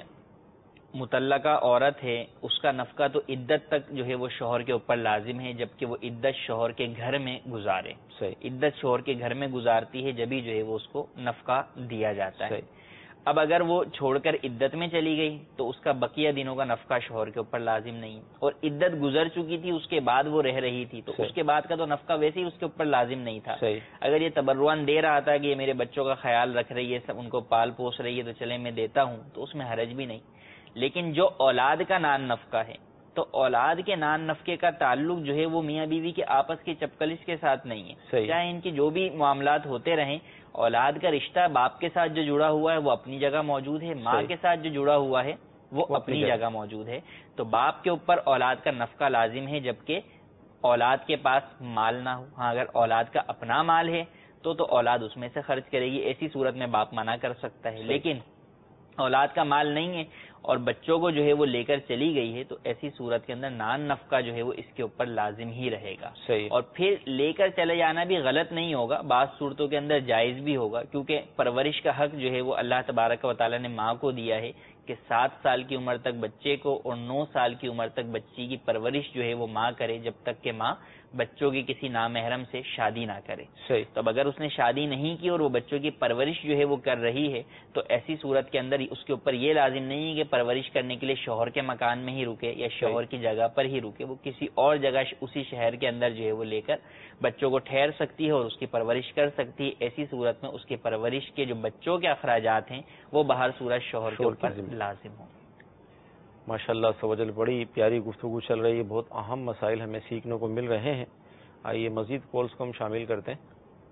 مطلقہ عورت ہے، اس کا نفقہ تو عدت تک جو ہے وہ شوہر کے اوپر لازم ہے، جبکہ وہ عدت شوہر کے گھر میں گزارے، عدت شوہر کے گھر میں گزارتی ہے جبھی جو ہے وہ اس کو نفقہ دیا جاتا ہے۔ اب اگر وہ چھوڑ کر عدت میں چلی گئی تو اس کا بقیہ دنوں کا نفقہ شوہر کے اوپر لازم نہیں، اور عدت گزر چکی تھی اس کے بعد وہ رہ رہی تھی تو اس کے بعد کا تو نفقہ ویسے ہی اس کے اوپر لازم نہیں تھا۔ اگر یہ تبرعاً دے رہا تھا کہ یہ میرے بچوں کا خیال رکھ رہی ہے، سب ان کو پال پوس رہی ہے تو چلے میں دیتا ہوں، تو اس میں حرج بھی نہیں، لیکن جو اولاد کا نان نفقہ ہے تو اولاد کے نان نفقے کا تعلق جو ہے وہ میاں بیوی کے آپس کی چپکلش کے ساتھ نہیں ہے، چاہے ان کی جو بھی معاملات ہوتے رہیں، اولاد کا رشتہ باپ کے ساتھ جو جڑا ہوا ہے وہ اپنی جگہ موجود ہے، ماں کے ساتھ جو جڑا ہوا ہے وہ اپنی جگہ موجود ہے، تو باپ کے اوپر اولاد کا نفقہ لازم ہے جبکہ اولاد کے پاس مال نہ ہو۔ ہاں اگر اولاد کا اپنا مال ہے تو اولاد اس میں سے خرچ کرے گی، ایسی صورت میں باپ منع کر سکتا ہے، لیکن اولاد کا مال نہیں ہے اور بچوں کو جو ہے وہ لے کر چلی گئی ہے تو ایسی صورت کے اندر نان نفقہ جو ہے وہ اس کے اوپر لازم ہی رہے گا. اور پھر لے کر چلے جانا بھی غلط نہیں ہوگا, بعض صورتوں کے اندر جائز بھی ہوگا, کیونکہ پرورش کا حق جو ہے وہ اللہ تبارک و تعالیٰ نے ماں کو دیا ہے کہ 7 سال کی عمر تک بچے کو اور 9 سال کی عمر تک بچی کی پرورش جو ہے وہ ماں کرے, جب تک کہ ماں بچوں کی کسی نامحرم سے شادی نہ کرے. تو اب اگر اس نے شادی نہیں کی اور وہ بچوں کی پرورش جو ہے وہ کر رہی ہے تو ایسی صورت کے اندر اس کے اوپر یہ لازم نہیں ہے کہ پرورش کرنے کے لیے شوہر کے مکان میں ہی رکے یا شوہر کی جگہ پر ہی رکے, وہ کسی اور جگہ اسی شہر کے اندر جو ہے وہ لے کر بچوں کو ٹھہر سکتی ہے اور اس کی پرورش کر سکتی ہے. ایسی صورت میں اس کی پرورش کے جو بچوں کے اخراجات ہیں وہ باہر صورت شوہر کے اوپر لازم ہوں. ماشاءاللہ سوجل, بڑی پیاری گفتگو چل رہی ہے, بہت اہم مسائل ہمیں سیکھنے کو مل رہے ہیں. آئیے مزید کالز کو ہم شامل کرتے ہیں.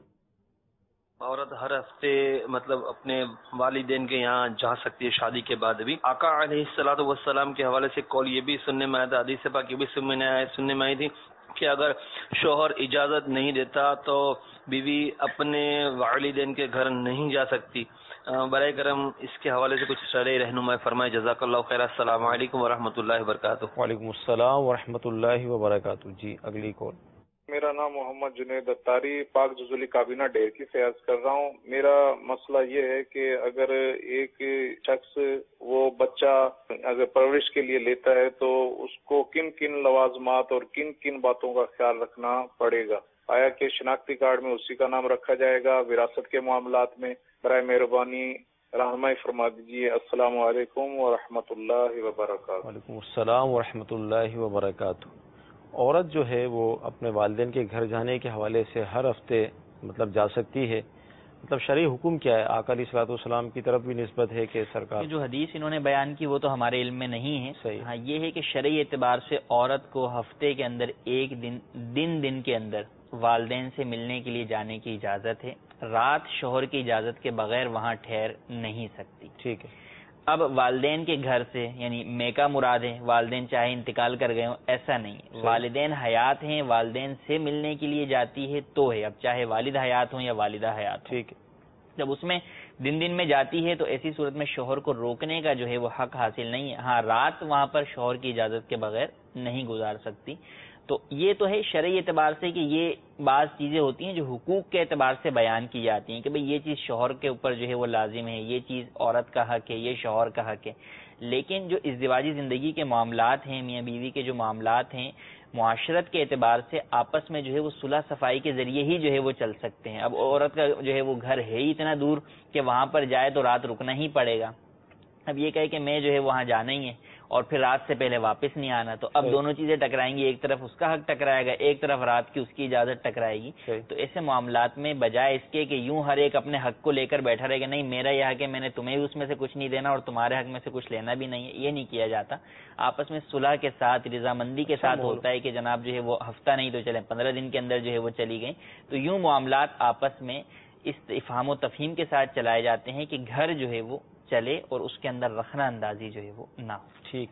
عورت ہر ہفتے مطلب اپنے والدین کے یہاں جا سکتی ہے شادی کے بعد بھی. آقا علیہ الصلوۃ والسلام کے حوالے سے کال یہ بھی سننے میں آیا تھا, حدیث پاک یہ بھی سننے میں آئی تھی کہ اگر شوہر اجازت نہیں دیتا تو بیوی اپنے والدین کے گھر نہیں جا سکتی. برائے کرم اس کے حوالے سے کچھ شرعی رہنمائی فرمائے. جزاک اللہ خیر. السلام علیکم ورحمۃ اللہ وبرکاتہ. وعلیکم السلام ورحمۃ اللہ وبرکاتہ. جی اگلی کال. میرا نام محمد جنید اتاری پاک جزولی کابینہ ڈیرکی سے عرض کر رہا ہوں. میرا مسئلہ یہ ہے کہ اگر ایک شخص وہ بچہ اگر پرورش کے لیے لیتا ہے تو اس کو کن کن لوازمات اور کن کن باتوں کا خیال رکھنا پڑے گا؟ آیا کہ شناختی کارڈ میں اسی کا نام رکھا جائے گا؟ وراثت کے معاملات میں برائے مہربانی رہنمائی فرما دیجیے. السلام علیکم ورحمۃ اللہ وبرکاتہ. وعلیکم السلام ورحمۃ اللہ وبرکاتہ. عورت جو ہے وہ اپنے والدین کے گھر جانے کے حوالے سے ہر ہفتے مطلب جا سکتی ہے, مطلب شرعی حکم کیا ہے؟ آقا علیہ الصلوۃ والسلام کی طرف بھی نسبت ہے کہ سرکار جو حدیث انہوں نے بیان کی وہ تو ہمارے علم میں نہیں ہے. صحیح. ہاں یہ ہے کہ شرعی اعتبار سے عورت کو ہفتے کے اندر ایک دن کے اندر والدین سے ملنے کے لیے جانے کی اجازت ہے. رات شوہر کی اجازت کے بغیر وہاں ٹھہر نہیں سکتی. ٹھیک ہے. اب والدین کے گھر سے یعنی میکا مراد ہے, والدین چاہے انتقال کر گئے ہوں ایسا نہیں, والدین حیات ہیں, والدین سے ملنے کے لیے جاتی ہے تو ہے, اب چاہے والد حیات ہوں یا والدہ حیات ہوں. ٹھیک ہے. جب اس میں دن میں جاتی ہے تو ایسی صورت میں شوہر کو روکنے کا جو ہے وہ حق حاصل نہیں ہے. ہاں رات وہاں پر شوہر کی اجازت کے بغیر نہیں گزار سکتی. تو یہ تو ہے شرعی اعتبار سے کہ یہ بعض چیزیں ہوتی ہیں جو حقوق کے اعتبار سے بیان کی جاتی ہیں کہ بھئی یہ چیز شوہر کے اوپر جو ہے وہ لازم ہے, یہ چیز عورت کا حق ہے, یہ شوہر کا حق ہے. لیکن جو ازدواجی زندگی کے معاملات ہیں, میاں بیوی کے جو معاملات ہیں, معاشرت کے اعتبار سے آپس میں جو ہے وہ صلح صفائی کے ذریعے ہی جو ہے وہ چل سکتے ہیں. اب عورت کا جو ہے وہ گھر ہے ہی اتنا دور کہ وہاں پر جائے تو رات رکنا ہی پڑے گا. اب یہ کہے کہ میں جو ہے وہاں جانا ہی ہے اور پھر رات سے پہلے واپس نہیں آنا, تو اب دونوں چیزیں ٹکرائیں گی, ایک طرف اس کا حق ٹکرائے گا, ایک طرف رات کی اس کی اجازت ٹکرائے گی. تو ایسے معاملات میں بجائے اس کے کہ یوں ہر ایک اپنے حق کو لے کر بیٹھا رہے گا, نہیں میرا یہ حق ہے, میں نے تمہیں بھی اس میں سے کچھ نہیں دینا اور تمہارے حق میں سے کچھ لینا بھی نہیں ہے, یہ نہیں کیا جاتا. آپس میں صلح کے ساتھ رضامندی کے ساتھ ہوتا ہے کہ جناب جو ہے وہ ہفتہ نہیں تو چلے 15 دن کے اندر جو ہے وہ چلی گئیں. تو یوں معاملات آپس میں اس افہام و تفہیم کے ساتھ چلائے جاتے ہیں کہ گھر جو ہے وہ چلے اور اس کے اندر رخنا اندازی جو ہے وہ نہ ہو. ٹھیک.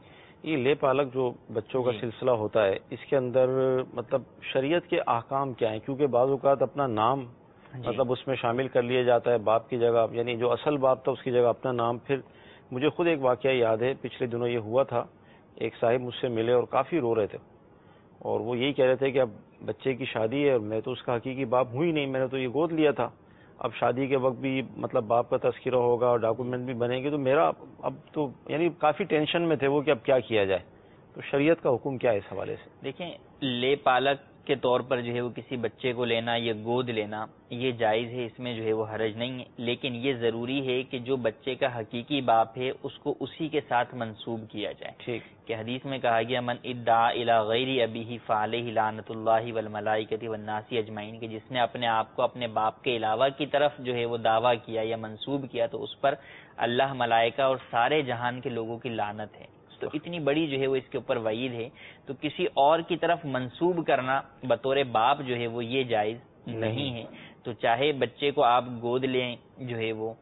یہ لے پالک جو بچوں کا سلسلہ ہوتا ہے اس کے اندر مطلب شریعت کے احکام کیا ہیں؟ کیونکہ بعض اوقات اپنا نام مطلب اس میں شامل کر لیا جاتا ہے باپ کی جگہ, یعنی جو اصل باپ تھا اس کی جگہ اپنا نام. پھر مجھے خود ایک واقعہ یاد ہے, پچھلے دنوں یہ ہوا تھا, ایک صاحب مجھ سے ملے اور کافی رو رہے تھے اور وہ یہی کہہ رہے تھے کہ اب بچے کی شادی ہے اور میں تو اس کا حقیقی باپ ہوں ہی نہیں, میں نے تو یہ گود لیا تھا, اب شادی کے وقت بھی مطلب باپ کا تذکرہ ہوگا اور ڈاکومنٹ بھی بنیں گے, تو میرا اب تو یعنی کافی ٹینشن میں تھے وہ کہ اب کیا کیا جائے. تو شریعت کا حکم کیا ہے اس حوالے سے؟ دیکھیں, لے پالک کے طور پر جو ہے وہ کسی بچے کو لینا یا گود لینا یہ جائز ہے, اس میں جو ہے وہ حرج نہیں ہے. لیکن یہ ضروری ہے کہ جو بچے کا حقیقی باپ ہے اس کو اسی کے ساتھ منسوب کیا جائے. ٹھیک. کہ حدیث میں کہا گیا من ادعا الی غیر ابیہ فعلیہ لعنت اللہ والملائکۃ والناس اجمعین, کہ جس نے اپنے آپ کو اپنے باپ کے علاوہ کی طرف جو ہے وہ دعویٰ کیا یا منسوب کیا تو اس پر اللہ, ملائکہ اور سارے جہان کے لوگوں کی لعنت ہے. تو اتنی بڑی جو ہے وہ اس کے اوپر وعید ہے, تو کسی اور کی طرف منسوب کرنا بطور باپ جو ہے وہ یہ جائز نہیں ہے. تو چاہے بچے کو آپ گود لیں جو ہے وہ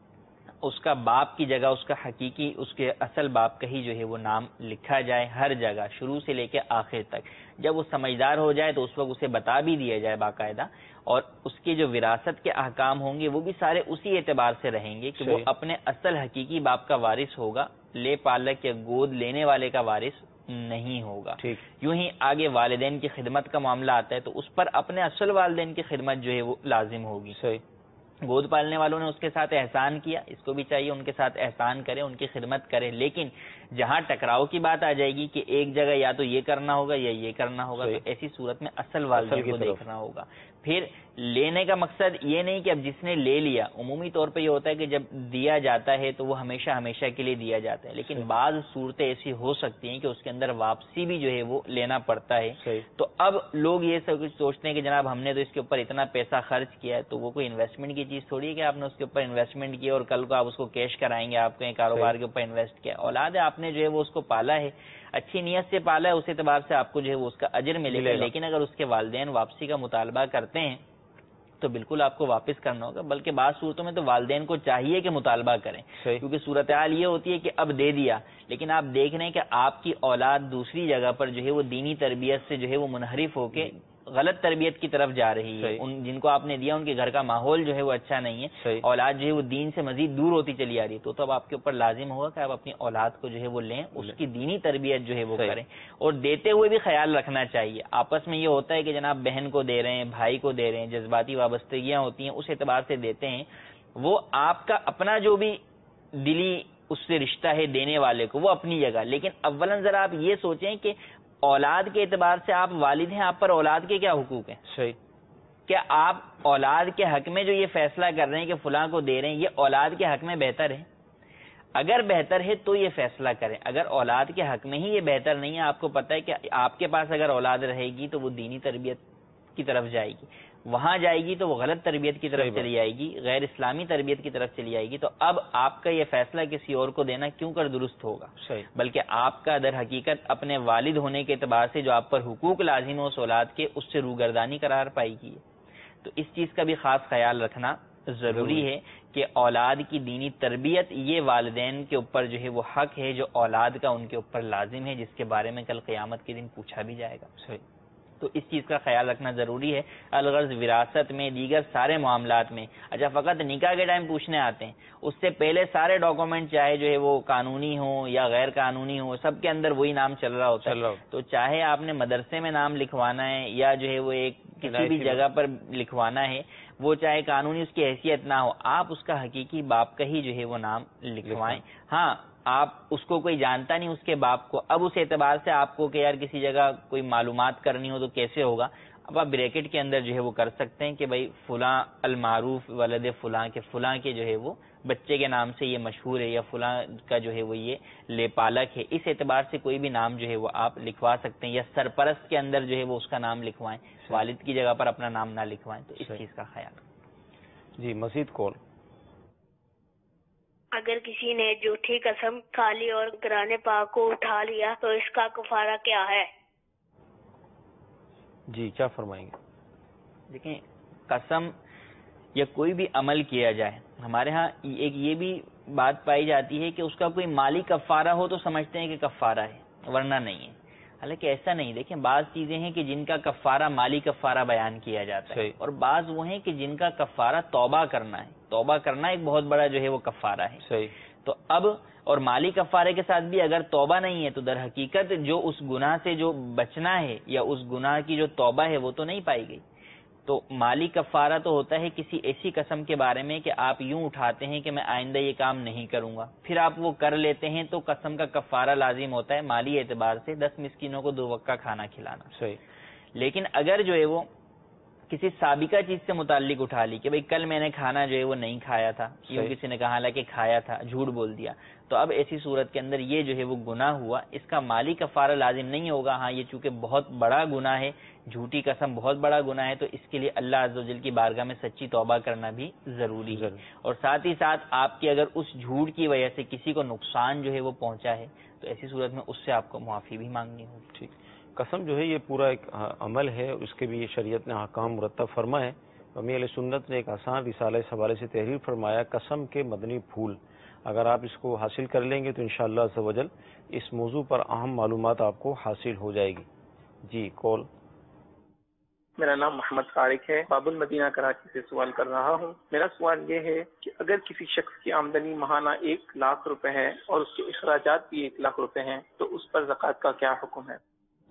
اس کا باپ کی جگہ اس کا حقیقی اس کے اصل باپ کا ہی جو ہے وہ نام لکھا جائے ہر جگہ شروع سے لے کے آخر تک. جب وہ سمجھدار ہو جائے تو اس وقت اسے بتا بھی دیا جائے باقاعدہ, اور اس کے جو وراثت کے احکام ہوں گے وہ بھی سارے اسی اعتبار سے رہیں گے کہ وہ اپنے اصل حقیقی باپ کا وارث ہوگا لے پالک یا گود لینے والے کا وارث نہیں ہوگا. یوں ہی آگے والدین کی خدمت کا معاملہ آتا ہے تو اس پر اپنے اصل والدین کی خدمت جو ہے وہ لازم ہوگی. گود پالنے والوں نے اس کے ساتھ احسان کیا، اس کو بھی چاہیے ان کے ساتھ احسان کرے، ان کی خدمت کرے. لیکن جہاں ٹکراؤ کی بات آ جائے گی کہ ایک جگہ یا تو یہ کرنا ہوگا یا یہ کرنا ہوگا، تو ایسی صورت میں اصل والدین کو دیکھنا ہوگا. پھر لینے کا مقصد یہ نہیں کہ اب جس نے لے لیا، عمومی طور پہ یہ ہوتا ہے کہ جب دیا جاتا ہے تو وہ ہمیشہ ہمیشہ کے لیے دیا جاتا ہے، لیکن بعض صورتیں ایسی ہو سکتی ہیں کہ اس کے اندر واپسی بھی جو ہے وہ لینا پڑتا ہے. تو اب لوگ یہ سب کچھ سوچتے ہیں کہ جناب ہم نے تو اس کے اوپر اتنا پیسہ خرچ کیا ہے، تو وہ کوئی انویسٹمنٹ کی چیز تھوڑی ہے کہ آپ نے اس کے اوپر انویسٹمنٹ کی اور کل کو آپ اس کو کیش کرائیں گے. آپ کے کاروبار کے اوپر انویسٹ کیا، اولاد ہے، آپ نے جو ہے وہ اس کو پالا ہے، اچھی نیت سے پالا ہے، اس اعتبار سے آپ کو جو ہے وہ اس کا اجر ملے گا. لیکن اگر اس کے والدین واپسی کا مطالبہ کرتے ہیں تو بالکل آپ کو واپس کرنا ہوگا. بلکہ بعض صورتوں میں تو والدین کو چاہیے کہ مطالبہ کریں، کیونکہ صورتحال یہ ہوتی ہے کہ اب دے دیا لیکن آپ دیکھ رہے ہیں کہ آپ کی اولاد دوسری جگہ پر جو ہے وہ دینی تربیت سے جو ہے وہ منحرف ہو کے غلط تربیت کی طرف جا رہی ہے. ان جن کو آپ نے دیا ان کے گھر کا ماحول جو ہے وہ اچھا نہیں ہے، اولاد جو ہے وہ دین سے مزید دور ہوتی چلی آ رہی ہے. تو اب آپ کے اوپر لازم ہوگا کہ آپ اپنی اولاد کو جو ہے وہ لیں، اس کی دینی تربیت جو ہے وہ کریں. اور دیتے ہوئے بھی خیال رکھنا چاہیے. آپس میں یہ ہوتا ہے کہ جناب بہن کو دے رہے ہیں، بھائی کو دے رہے ہیں، جذباتی وابستگیاں ہوتی ہیں، اس اعتبار سے دیتے ہیں. وہ آپ کا اپنا جو بھی دلی اس سے رشتہ ہے دینے والے کو، وہ اپنی جگہ. لیکن اولاً ذرا آپ یہ سوچیں کہ اولاد کے اعتبار سے آپ والد ہیں، آپ پر اولاد کے کیا حقوق ہیں. کیا آپ اولاد کے حق میں جو یہ فیصلہ کر رہے ہیں کہ فلاں کو دے رہے ہیں، یہ اولاد کے حق میں بہتر ہے؟ اگر بہتر ہے تو یہ فیصلہ کریں. اگر اولاد کے حق میں ہی یہ بہتر نہیں ہے، آپ کو پتہ ہے کہ آپ کے پاس اگر اولاد رہے گی تو وہ دینی تربیت کی طرف جائے گی، وہاں جائے گی تو وہ غلط تربیت کی طرف چلی جائے گی، غیر اسلامی تربیت کی طرف چلی جائے گی. تو اب آپ کا یہ فیصلہ کسی اور کو دینا کیوں کر درست ہوگا؟ بلکہ آپ کا در حقیقت اپنے والد ہونے کے اعتبار سے جو آپ پر حقوق لازم ہو اس اولاد کے، اس سے روگردانی قرار پائی گی. تو اس چیز کا بھی خاص خیال رکھنا ضروری ہے کہ اولاد کی دینی تربیت یہ والدین کے اوپر جو ہے وہ حق ہے جو اولاد کا ان کے اوپر لازم ہے، جس کے بارے میں کل قیامت کے دن پوچھا بھی جائے گا. تو اس چیز کا خیال رکھنا ضروری ہے. الغرض وراثت میں، دیگر سارے معاملات میں، اچھا فقط نکاح کے ٹائم پوچھنے آتے ہیں، اس سے پہلے سارے ڈاکومنٹ چاہے جو ہے وہ قانونی ہوں یا غیر قانونی ہوں، سب کے اندر وہی نام چل رہا ہوتا ہے. تو چاہے آپ نے مدرسے میں نام لکھوانا ہے یا جو ہے وہ ایک کسی بھی جگہ پر لکھوانا ہے، وہ چاہے قانونی اس کی حیثیت نہ ہو، آپ اس کا حقیقی باپ کا ہی جو ہے وہ نام لکھوائیں. ہاں آپ اس کو کوئی جانتا نہیں اس کے باپ کو، اب اس اعتبار سے آپ کو کہ یار کسی جگہ کوئی معلومات کرنی ہو تو کیسے ہوگا، اب آپ بریکٹ کے اندر جو ہے وہ کر سکتے ہیں کہ بھائی فلاں المعروف ولد فلاں کے فلاں کے جو ہے وہ بچے کے نام سے یہ مشہور ہے، یا فلاں کا جو ہے وہ یہ لے پالک ہے. اس اعتبار سے کوئی بھی نام جو ہے وہ آپ لکھوا سکتے ہیں، یا سرپرست کے اندر جو ہے وہ اس کا نام لکھوائیں، والد کی جگہ پر اپنا نام نہ لکھوائیں. تو اس چیز کا خیال. جی مزید کال. اگر کسی نے جھوٹی قسم کھا لی اور قرآن پاک کو اٹھا لیا تو اس کا کفارہ کیا ہے؟ جی کیا فرمائیں گے؟ دیکھیں، قسم یا کوئی بھی عمل کیا جائے، ہمارے ہاں ایک یہ بھی بات پائی جاتی ہے کہ اس کا کوئی مالی کفارہ ہو تو سمجھتے ہیں کہ کفارہ ہے، ورنہ نہیں ہے. حالانکہ ایسا نہیں. دیکھیں بعض چیزیں ہیں کہ جن کا کفارہ مالی کفارہ بیان کیا جاتا ہے، اور بعض وہ ہیں کہ جن کا کفارہ توبہ کرنا ہے. توبہ کرنا ایک بہت بڑا جو ہے وہ کفارہ ہے. تو اب اور مالی کفارے کے ساتھ بھی اگر توبہ نہیں ہے تو در حقیقت جو اس گناہ سے جو بچنا ہے یا اس گناہ کی جو توبہ ہے وہ تو نہیں پائی گئی. تو مالی کفارہ تو ہوتا ہے کسی ایسی قسم کے بارے میں کہ آپ یوں اٹھاتے ہیں کہ میں آئندہ یہ کام نہیں کروں گا، پھر آپ وہ کر لیتے ہیں تو قسم کا کفارہ لازم ہوتا ہے مالی اعتبار سے 10 مسکینوں کو 2 وقت کا کھانا کھلانا. لیکن اگر جو ہے وہ کسی سابقہ چیز سے متعلق اٹھا لی کہ بھئی کل میں نے کھانا جو ہے وہ نہیں کھایا تھا، کیوں کسی نے کہا حالانکہ کھایا تھا، جھوٹ بول دیا، تو اب ایسی صورت کے اندر یہ جو ہے وہ گناہ ہوا. اس کا مالی کفارہ لازم نہیں ہوگا. ہاں یہ چونکہ بہت بڑا گناہ ہے، جھوٹی قسم بہت بڑا گناہ ہے، تو اس کے لیے اللہ عز و جل کی بارگاہ میں سچی توبہ کرنا بھی ضروری ہے. اور ساتھ ہی ساتھ آپ کی اگر اس جھوٹ کی وجہ سے کسی کو نقصان جو ہے وہ پہنچا ہے تو ایسی صورت میں اس سے آپ کو معافی بھی مانگنی ہوگی. ٹھیک. قسم جو ہے یہ پورا ایک عمل ہے، اس کے بھی یہ شریعت نے احکام مرتب فرمائے. امیر علیہ سنت نے ایک آسان رسالہ اس حوالے سے تحریر فرمایا، قسم کے مدنی پھول. اگر آپ اس کو حاصل کر لیں گے تو انشاءاللہ عز و جل اس موضوع پر اہم معلومات آپ کو حاصل ہو جائے گی. جی کال. میرا نام محمد طارق ہے، باب المدینہ کراچی سے سوال کر رہا ہوں۔ میرا سوال یہ ہے کہ اگر کسی شخص کی آمدنی ماہانہ 1 لاکھ روپے ہے اور اس کے اخراجات بھی 1 لاکھ روپے ہیں تو اس پر زکوٰۃ کا کیا حکم ہے؟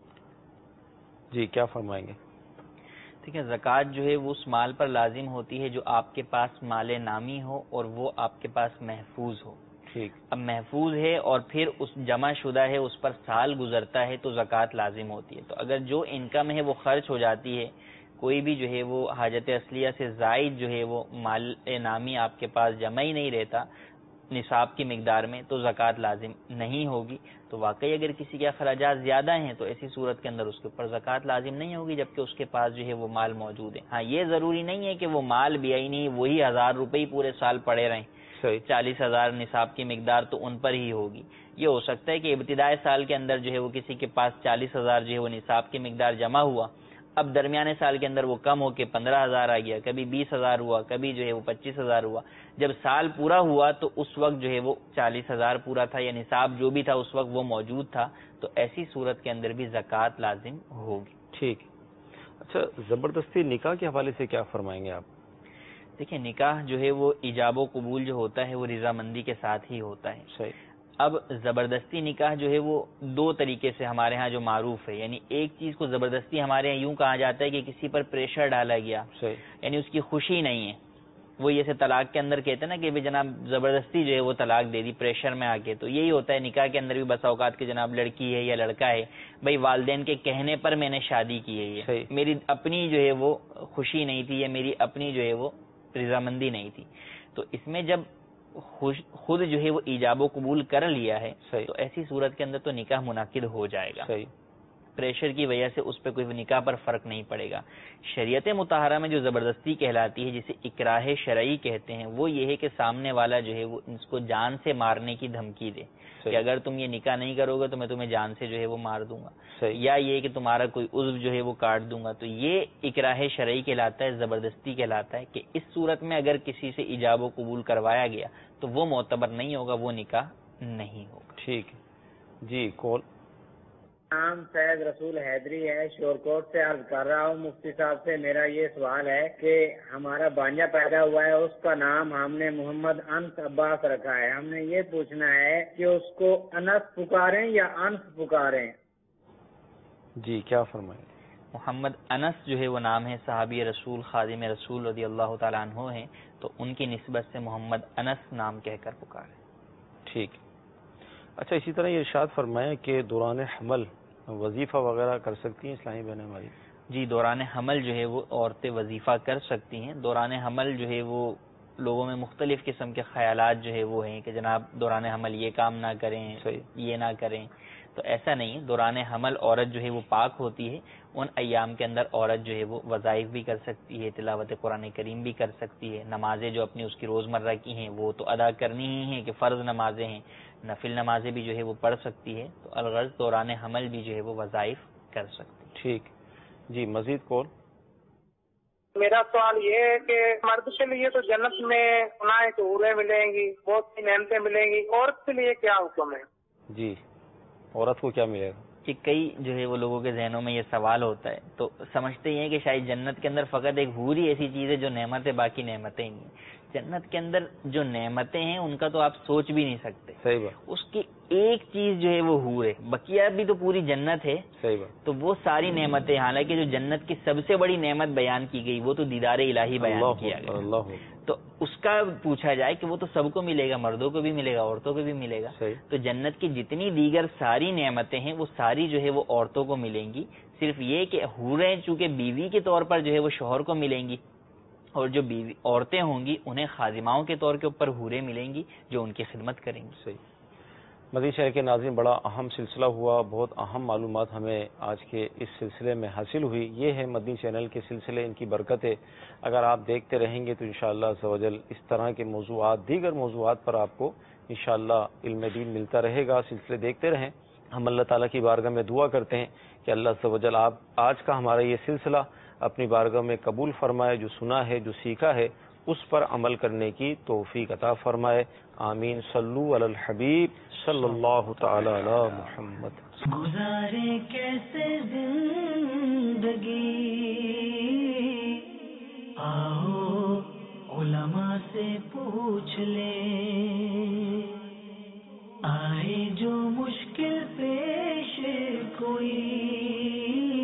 جی کیا فرمائیں گے؟ دیکھیں، زکوٰۃ جو ہے وہ اس مال پر لازم ہوتی ہے جو آپ کے پاس مال نامی ہو اور وہ آپ کے پاس محفوظ ہو۔ ٹھیک، اب محفوظ ہے اور پھر اس جمع شدہ ہے، اس پر سال گزرتا ہے تو زکوٰۃ لازم ہوتی ہے۔ تو اگر جو انکم ہے وہ خرچ ہو جاتی ہے، کوئی بھی جو ہے وہ حاجت اصلیہ سے زائد جو ہے وہ مال نامی آپ کے پاس جمع ہی نہیں رہتا نصاب کی مقدار میں، تو زکوٰۃ لازم نہیں ہوگی۔ تو واقعی اگر کسی کے اخراجات زیادہ ہیں تو ایسی صورت کے اندر اس کے اوپر زکوٰۃ لازم نہیں ہوگی جبکہ اس کے پاس جو ہے وہ مال موجود ہے۔ ہاں، یہ ضروری نہیں ہے کہ وہ مال بھی آئی نہیں، وہی 1000 روپے ہی پورے سال پڑے رہیں، 40,000 نصاب کی مقدار تو ان پر ہی ہوگی۔ یہ ہو سکتا ہے کہ ابتدائی سال کے اندر جو ہے وہ کسی کے پاس 40,000 جو ہے وہ نصاب کی مقدار جمع ہوا، اب درمیانے سال کے اندر وہ کم ہو کے 15,000 آ گیا، کبھی 20,000 ہوا، کبھی جو ہے وہ 25,000 ہوا۔ جب سال پورا ہوا تو اس وقت جو ہے وہ 40,000 پورا تھا یا نصاب جو بھی تھا اس وقت وہ موجود تھا، تو ایسی صورت کے اندر بھی زکوٰۃ لازم ہوگی۔ ٹھیک۔ اچھا، زبردستی نکاح کے حوالے سے کیا فرمائیں گے آپ؟ دیکھیں، نکاح جو ہے وہ ایجاب و قبول جو ہوتا ہے وہ رضامندی کے ساتھ ہی ہوتا ہے۔ صحیح۔ اب زبردستی نکاح جو ہے وہ 2 طریقے سے ہمارے ہاں جو معروف ہے، یعنی ایک چیز کو زبردستی ہمارے ہاں یوں کہا جاتا ہے کہ کسی پر پریشر ڈالا گیا، یعنی اس کی خوشی نہیں ہے، وہ جیسے طلاق کے اندر کہتے ہیں نا کہ جناب زبردستی جو ہے وہ طلاق دے دی پریشر میں آ کے، تو یہی ہوتا ہے نکاح کے اندر بھی بسا اوقات کہ جناب لڑکی ہے یا لڑکا ہے، بھائی والدین کے کہنے پر میں نے شادی کی ہے، یہ میری اپنی جو ہے وہ خوشی نہیں تھی یا میری اپنی جو ہے وہ رضامندی نہیں تھی۔ تو اس میں جب خود جو ہے وہ ایجاب و قبول کر لیا ہے تو ایسی صورت کے اندر تو نکاح منعقد ہو جائے گا، پریشر کی وجہ سے اس پہ کوئی نکاح پر فرق نہیں پڑے گا۔ شریعت مطہرہ میں جو زبردستی کہلاتی ہے جسے اکراہ شرعی کہتے ہیں، وہ یہ ہے کہ سامنے والا جو ہے وہ اس کو جان سے مارنے کی دھمکی دے کہ اگر تم یہ نکاح نہیں کرو گے تو میں تمہیں جان سے جو ہے وہ مار دوں گا، یا یہ کہ تمہارا کوئی عضو جو ہے وہ کاٹ دوں گا، تو یہ اکراہ شرعی کہلاتا ہے، زبردستی کہلاتا ہے کہ اس صورت میں اگر کسی سے ایجاب و قبول کروایا گیا تو وہ معتبر نہیں ہوگا، وہ نکاح نہیں ہوگا۔ ٹھیک جی، کال۔ نام سید رسول حیدری ہے، شورکوٹ سے عرض کر رہا ہوں مفتی صاحب سے۔ میرا یہ سوال ہے کہ ہمارا بانجا پیدا ہوا ہے، اس کا نام ہم نے محمد انس عباس رکھا ہے، ہم نے یہ پوچھنا ہے کہ اس کو انس پکاریں یا انس پکاریں؟ جی کیا فرمائیں؟ محمد انس جو ہے وہ نام ہے، صحابی رسول خادم رسول رضی اللہ تعالیٰ عنہ ہیں، تو ان کی نسبت سے محمد انس نام کہہ کر پکاریں۔ ٹھیک۔ اچھا، اسی طرح یہ ارشاد فرمائیں کہ دوران حمل وظیفہ وغیرہ کر سکتی ہیں اسلامی بہنیں ہماری؟ جی، دوران حمل جو ہے وہ عورتیں وظیفہ کر سکتی ہیں۔ دوران حمل جو ہے وہ لوگوں میں مختلف قسم کے خیالات جو ہے وہ ہیں کہ جناب دوران حمل یہ کام نہ کریں، یہ نہ کریں، تو ایسا نہیں ہے۔ دوران حمل عورت جو ہے وہ پاک ہوتی ہے، ان ایام کے اندر عورت جو ہے وہ وظائف بھی کر سکتی ہے، تلاوت قرآن کریم بھی کر سکتی ہے، نمازیں جو اپنی اس کی روزمرہ کی ہیں وہ تو ادا کرنی ہی ہیں کہ فرض نمازیں ہیں، نفل نمازیں بھی جو ہے وہ پڑھ سکتی ہے، تو الغرض دوران حمل بھی جو ہے وہ وظائف کر سکتی ہے۔ ٹھیک جی، مزید کال۔ میرا سوال یہ ہے کہ مرد کے لیے تو جنت میں سنا ہے کہ حوریں ملیں گی، بہت سی نعمتیں ملیں گی، عورت کے لیے کیا حکم ہے؟ جی، عورت کو کیا ملے گا؟ کہ کئی جو ہے وہ لوگوں کے ذہنوں میں یہ سوال ہوتا ہے، تو سمجھتے ہیں کہ شاید جنت کے اندر فقط ایک حور ہی ایسی چیز ہے جو نعمت ہے، باقی نعمتیں ہی نہیں۔ جنت کے اندر جو نعمتیں ہیں ان کا تو آپ سوچ بھی نہیں سکتے، صحیح بات۔ اس کی ایک چیز جو ہے وہ حور ہے، بقیہ بھی تو پوری جنت ہے، صحیح بات۔ تو وہ ساری نعمتیں، حالانکہ جو جنت کی سب سے بڑی نعمت بیان کی گئی وہ تو دیدار الہی بیان کیا گیا، تو اس کا پوچھا جائے کہ وہ تو سب کو ملے گا، مردوں کو بھی ملے گا، عورتوں کو بھی ملے گا، تو جنت کی جتنی دیگر ساری نعمتیں ہیں وہ ساری جو ہے وہ عورتوں کو ملیں گی، صرف یہ کہ حوریں چونکہ بیوی کے طور پر جو ہے وہ شوہر کو ملیں گی، اور جو بیوی عورتیں ہوں گی انہیں خادماؤں کے طور کے اوپر حوریں ملیں گی جو ان کی خدمت کریں گی۔ صحیح۔ مدنی شہر کے ناظرین، بڑا اہم سلسلہ ہوا، بہت اہم معلومات ہمیں آج کے اس سلسلے میں حاصل ہوئی۔ یہ ہے مدنی چینل کے سلسلے، ان کی برکت ہے۔ اگر آپ دیکھتے رہیں گے تو انشاءاللہ عز و جل اس طرح کے موضوعات، دیگر موضوعات پر آپ کو انشاءاللہ علم دین ملتا رہے گا۔ سلسلے دیکھتے رہیں۔ ہم اللہ تعالیٰ کی بارگاہ میں دعا کرتے ہیں کہ اللہ عز و جل آپ آج کا ہمارا یہ سلسلہ اپنی بارگاہ میں قبول فرمائے، جو سنا ہے، جو سیکھا ہے، اس پر عمل کرنے کی توفیق عطا فرمائے۔ آمین۔ صلو علی الحبیب صلی اللہ تعالی علی محمد۔ گزارے کیسے زندگی से पूछ ले, आए जो मुश्किल पेश कोई